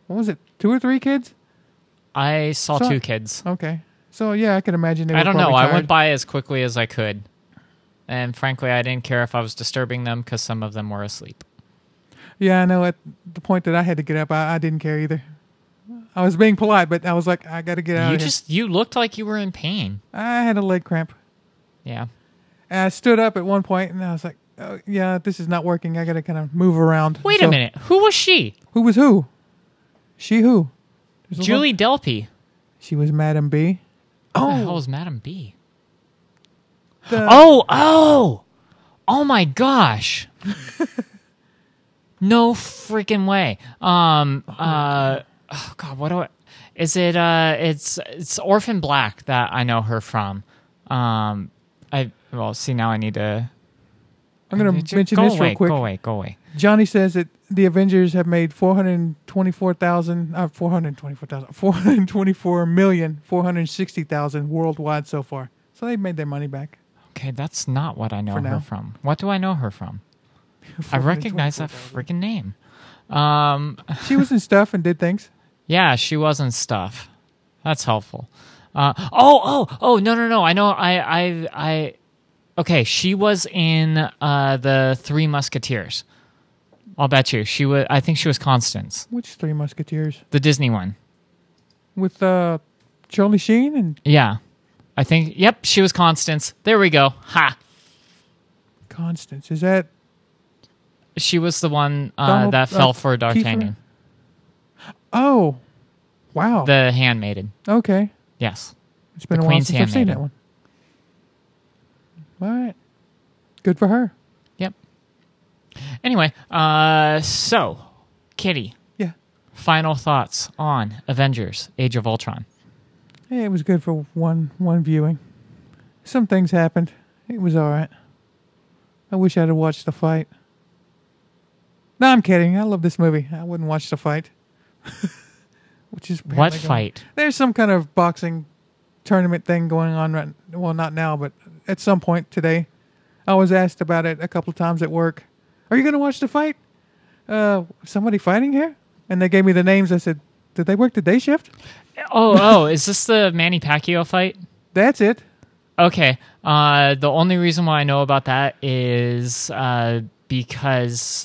what was it, two or three kids?
I saw
So-
two kids.
Okay. So, yeah, I could imagine they were
I don't know.
probably
I
tired.
went by as quickly as I could. And frankly, I didn't care if I was disturbing them because some of them were asleep.
Yeah, I know. At the point that I had to get up, I, I didn't care either. I was being polite, but I was like, I got to get out
You
of
just you looked like you were in pain.
here. I had a leg cramp.
Yeah.
And I stood up at one point, and I was like, oh, yeah, this is not working. I got to kind of move around.
Wait
So,
a minute. Who was she?
Who was who? She who? There's a
Julie
lot-
Delpy.
She was Madam B.
Who the hell was Madam B?
The-
Oh, oh, oh my gosh! No freaking way. Um. Uh. Oh God. What do I? Is it? Uh. It's it's Orphan Black that I know her from. Um. I well. See now I need to.
I'm going
Just
to mention
go
this
away,
real quick.
Go away. Go away.
Johnny says that the Avengers have made four hundred twenty-four thousand, uh, four hundred twenty-four thousand, four hundred twenty-four million, four hundred sixty thousand worldwide so far. So they've made their money back.
Okay, that's not what I know
For
her
now.
from. What do I know her from? I recognize that freaking name. Um.
She was in stuff and did things.
Yeah, she wasn't stuff. That's helpful. Uh, oh, oh, oh, no, no, no. I know. I, I, I. Okay, she was in uh, the Three Musketeers. I'll bet you she was. I think she was Constance,
Which Three Musketeers?
the Disney one.
With uh, Charlie Sheen and
Yeah, I think. Yep, she was Constance. There we go. Ha.
Constance. Is that
She was the one uh,
Donald-
that fell
uh,
for D'Artagnan,
Oh, wow.
the handmaiden.
Okay.
Yes.
It's been
the
a while
Queen's
since I've seen that
Handmaiden.
one. All right. Good for her.
Yep. Anyway, uh, so Kitty,
Yeah.
final thoughts on Avengers: Age of Ultron.
Yeah, it was good for one one viewing. Some things happened. It was all right. I wish I'd have watched the fight. No, I'm kidding. I love this movie. I wouldn't watch the fight. Which is
What
apparently going-
fight?
There's some kind of boxing tournament thing going on right. Well, not now, but at some point today. I was asked about it a couple of times at work. Are you going to watch the fight? Uh, somebody fighting here? And they gave me the names. I said, did they work the day shift?
Oh, oh, is this the Manny Pacquiao fight?
That's it.
Okay. Uh, the only reason why I know about that is uh, because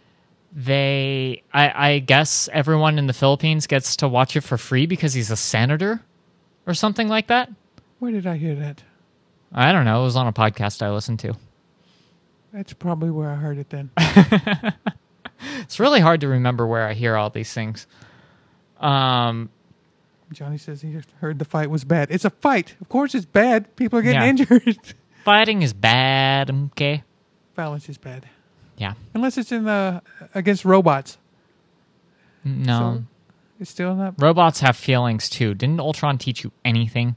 they, I, I guess everyone in the Philippines gets to watch it for free because he's a senator or something like that.
Where did I hear that?
I don't know. It was on a podcast I listened to.
That's probably where I heard it then.
It's really hard to remember where I hear all these things. Um,
Johnny says he heard the fight was bad. It's a fight. Of course it's bad. People are getting
Yeah.
injured.
fighting is bad, okay?
Violence is bad.
Yeah.
Unless it's in the against robots.
No.
So it's still not.
Robots have feelings too. Didn't Ultron teach you anything?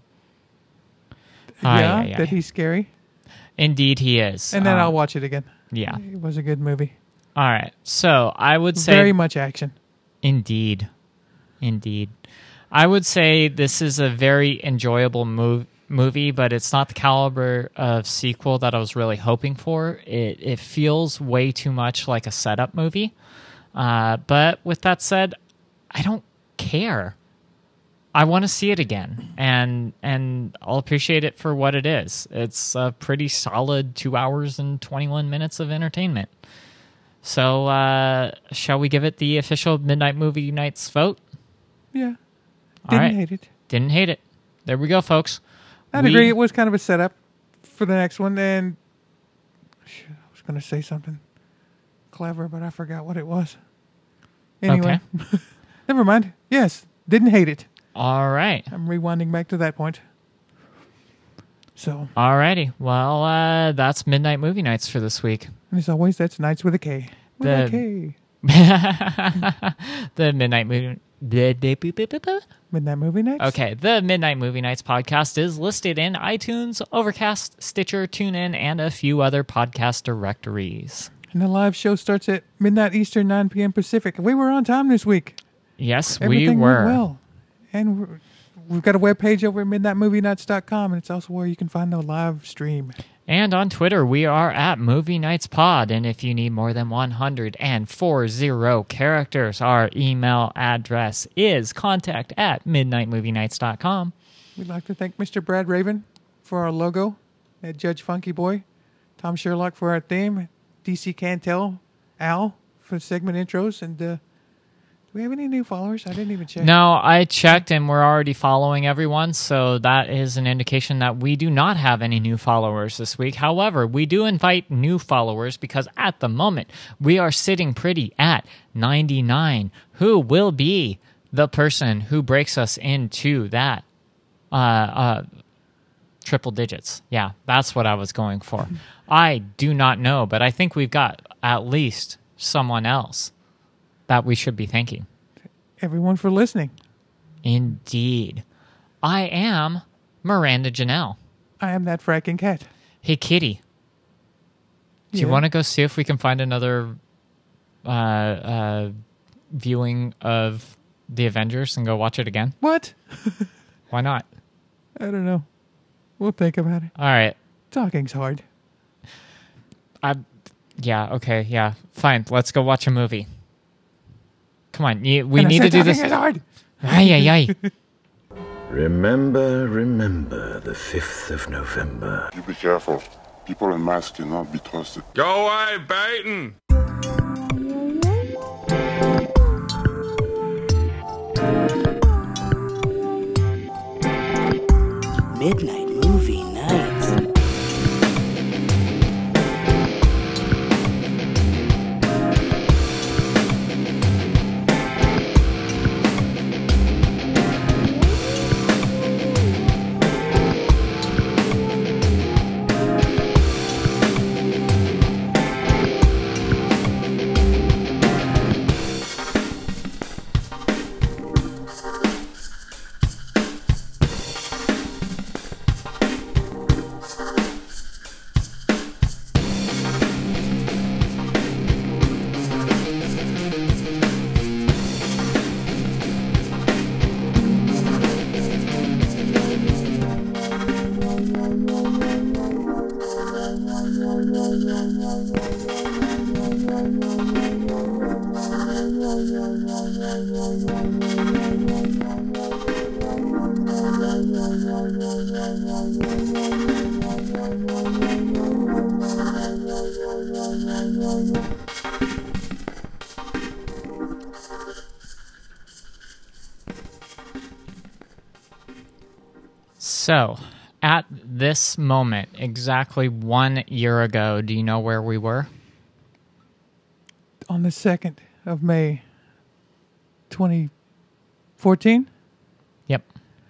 Aye,
yeah,
aye, aye.
that he's scary.
Indeed, he is.
And then
Um,
I'll watch it again.
Yeah.
It was a good movie.
All right. So I would say,
Very much action.
indeed, indeed, I would say this is a very enjoyable move, movie, but it's not the caliber of sequel that I was really hoping for. It it feels way too much like a setup movie. Uh, but with that said, I don't care. I want to see it again, and and I'll appreciate it for what it is. It's a pretty solid two hours and twenty-one minutes of entertainment. So, uh, shall we give it the official Midnight Movie Nights vote?
Yeah.
All
Didn't
right.
hate it.
Didn't hate it. There we go, folks.
I'd
We-
agree. It was kind of a setup for the next one. And shit, I was going to say something clever, but I forgot what it was. Anyway, never mind. Yes, didn't hate it.
All right.
I'm rewinding back to that point. So,
All righty. Well, uh, that's Midnight Movie Nights for this week.
and as always, that's Nights with a K. With
The-
a K.
The Midnight Movie...
Midnight Movie Nights.
Okay, the Midnight Movie Nights podcast is listed in iTunes, Overcast, Stitcher, TuneIn, and a few other podcast directories.
And the live show starts at midnight Eastern, nine p.m. Pacific. We were on time this week.
Yes,
Everything
we were.
went well. And we're, we've got a webpage over at midnight movie nights dot com, and it's also where you can find the live stream.
And on Twitter, we are at Movie Nights Pod. And if you need more than one hundred forty characters, our email address is contact at midnight movie nights dot com.
We'd like to thank Mister Brad Raven for our logo, at Judge Funky Boy, Tom Sherlock for our theme, D C Cantel, Al for segment intros, and uh, do we have any new followers? I didn't even check.
No, I checked and we're already following everyone, so that is an indication that we do not have any new followers this week. However, we do invite new followers because at the moment we are sitting pretty at ninety-nine. Who will be the person who breaks us into that uh, uh, triple digits? Yeah, that's what I was going for. I do not know, but I think we've got at least someone else that we should be thanking.
Everyone for listening.
Indeed. I am Miranda Janelle.
I am that fracking cat.
Hey, kitty. Do you
Yeah.
want to go see if we can find another uh, uh, viewing of The Avengers and go watch it again?
What?
Why not?
I don't know. We'll think about it.
All right.
Talking's hard.
I, yeah, okay, yeah. Fine, let's go watch a movie. Come on, you, we
And I
need to
said
do
talking
this.
is hard.
Ay, ay, ay.
Remember, remember the fifth of November.
You be careful. People in masks cannot be trusted.
Go away, Baton!
Midnight Movie Nights.
So, at this moment, exactly one year ago, do you know where we were?
On the second of May, twenty fourteen.
Yep.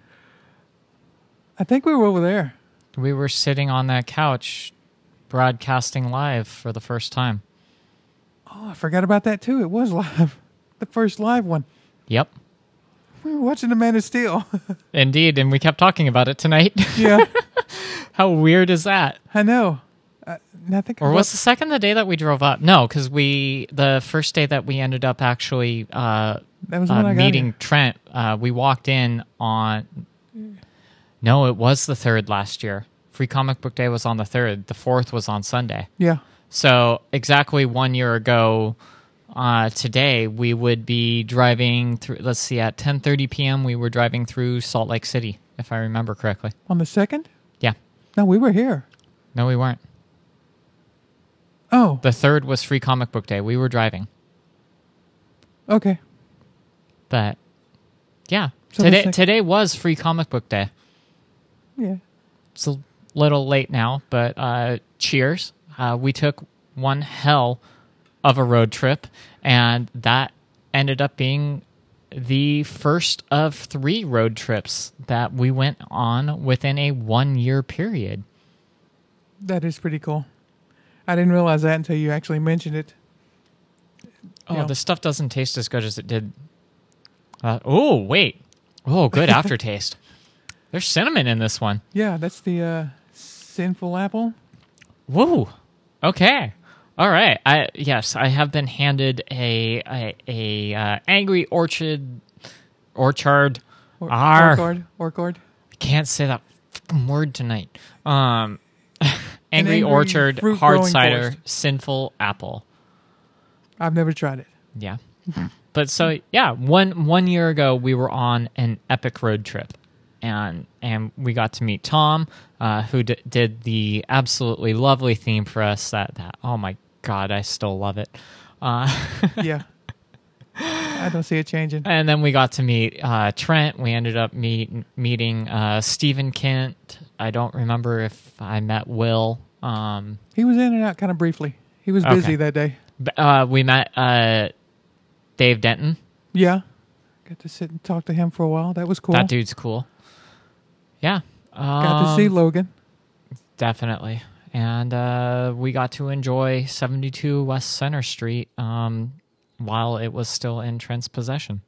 I think we were over there.
We were sitting on that couch broadcasting live for the first time.
Oh, I forgot about that too. It was live. The first live one.
Yep.
We were watching The Man of Steel.
Indeed, and we kept talking about it tonight.
Yeah,
How weird is that?
I know. Uh, I think
Or was the second the day that we drove up? No, because we the first day that we ended up actually uh,
that was
uh,
when I got
meeting
here.
Trent. Uh, we walked in on. No, it was the third last year. Free Comic Book Day was on the third. The fourth was on Sunday.
Yeah.
So exactly one year ago, uh, today we would be driving through. Let's see, at ten thirty p.m. we were driving through Salt Lake City, if I remember correctly.
On the second?
Yeah.
No, we were here.
No, we weren't.
Oh,
The third was Free Comic Book Day. We were driving.
okay.
But yeah,
So the
today
sec-
today was Free Comic Book Day.
Yeah.
It's a little late now, but uh, cheers. Uh, we took one hell of a road trip, and that ended up being the first of three road trips that we went on within a one-year period.
That is pretty cool. I didn't realize that until you actually mentioned it.
Oh,
Yeah.
this stuff doesn't taste as good as it did. Uh, oh, wait. Oh, good aftertaste. There's cinnamon in this one.
Yeah, that's the uh, Sinful Apple.
Whoa. Okay. All right. I yes, I have been handed a a, a uh, Angry Orchard orchard.
Or,
Arr.
Orchard. Orchard.
I can't say that fucking word tonight. Um, Angry,
angry
Orchard
fruit
hard
growing
cider
forest.
sinful apple.
I've never tried it.
Yeah. But so yeah, one one year ago we were on an epic road trip, and and we got to meet Tom, uh, who d- did the absolutely lovely theme for us. That that oh my god, I still love it. Uh,
Yeah. I don't see it changing.
and then we got to meet uh, Trent. We ended up meet, meeting uh, Stephen Kent. I don't remember if I met Will. Um,
He was in and out kind of briefly. He was busy
Okay.
that day.
b- uh, we met uh, Dave Denton.
Yeah. Got to sit and talk to him for a while. That was cool.
That dude's cool. Yeah.
Got to
um,
see Logan.
Definitely. And uh, we got to enjoy seventy-two West Center Street um, while it was still in Trent's possession.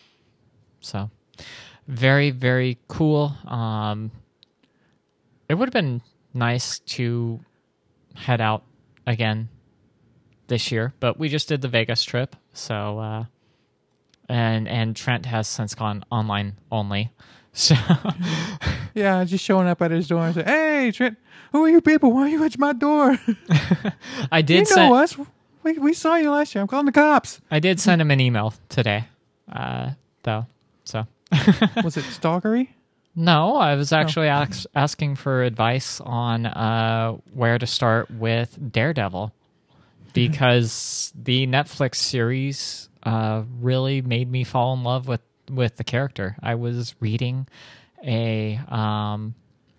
So, very, very cool. Um, it would have been nice to head out again this year, but we just did the Vegas trip. So, uh, and and Trent has since gone online only. So,
Yeah, just showing up at his door and saying, "Hey, Trent, who are you people? Why are you at my door?
I
You
did
know
send
us. We we saw you last year. I'm calling the cops."
I did send him an email today, uh, though. So
Was it stalkery?
no, I was actually ax- asking for advice on uh, where to start with Daredevil, because the Netflix series uh, really made me fall in love with, with the character. I was reading a um,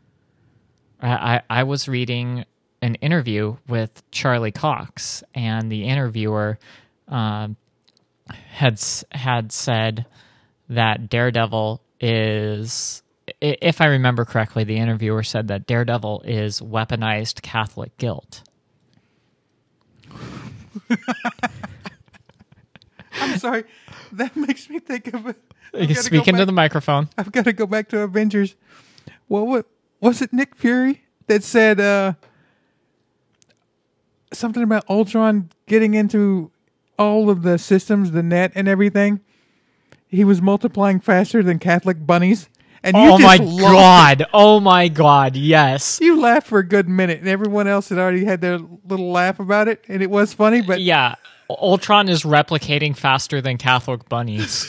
I, I I was reading an interview with Charlie Cox, and the interviewer um, had s- had said that Daredevil is, i- if I remember correctly, the interviewer said that Daredevil is weaponized Catholic guilt.
I'm sorry. That makes me think of.
You can speak into the microphone.
I've got to go back to Avengers. What what was it? Nick Fury that said uh, something about Ultron getting into all of the systems, the net, and everything. He was multiplying faster than Catholic bunnies. And you
Oh
just
my
lost
god! Oh my god! Yes.
it. You laughed for a good minute, and everyone else had already had their little laugh about it, and it was funny. But
Yeah. Ultron is replicating faster than Catholic bunnies.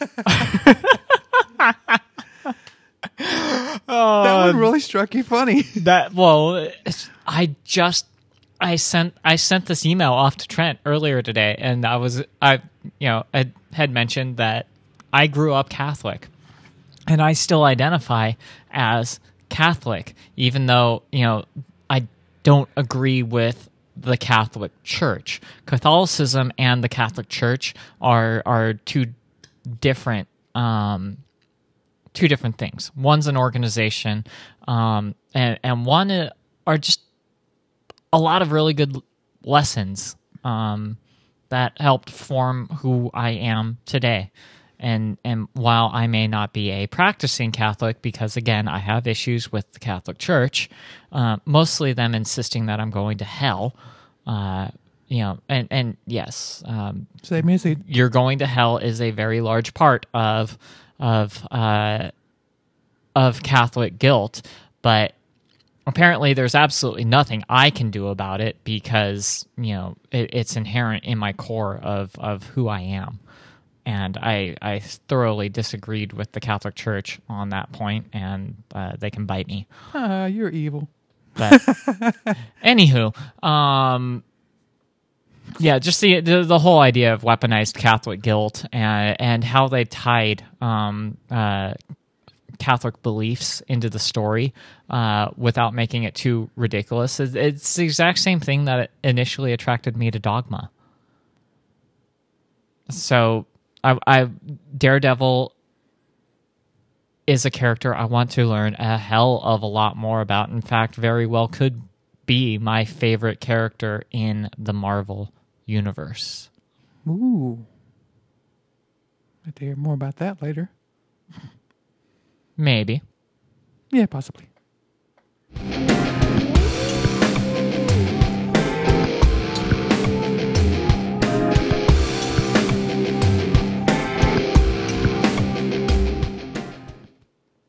that one really struck you funny.
That well, it's- I just I sent I sent this email off to Trent earlier today, and I was I you know I had mentioned that I grew up Catholic, and I still identify as Catholic, even though you know I don't agree with the Catholic Church. Catholicism and the Catholic Church are are two different um, two different things. One's an organization, um, and and one uh, are just a lot of really good lessons um, that helped form who I am today. And and while I may not be a practicing Catholic, because again I have issues with the Catholic Church, uh, mostly them insisting that I'm going to hell. Uh, you know, and and yes, um,
Save me a seat.
you're going to hell is a very large part of of uh, of Catholic guilt, but apparently there's absolutely nothing I can do about it because you know it, it's inherent in my core of of who I am, and I I thoroughly disagreed with the Catholic Church on that point, and uh, they can bite me.
Ah, you're evil.
But anywho, um, yeah, just the, the the whole idea of weaponized Catholic guilt and and how they tied um, uh, Catholic beliefs into the story uh, without making it too ridiculous. It's, it's the exact same thing that initially attracted me to Dogma. So, I, I Daredevil is a character I want to learn a hell of a lot more about. In fact, very well could be my favorite character in the Marvel universe.
Ooh. I'd like to hear more about that later.
Maybe.
Yeah, possibly.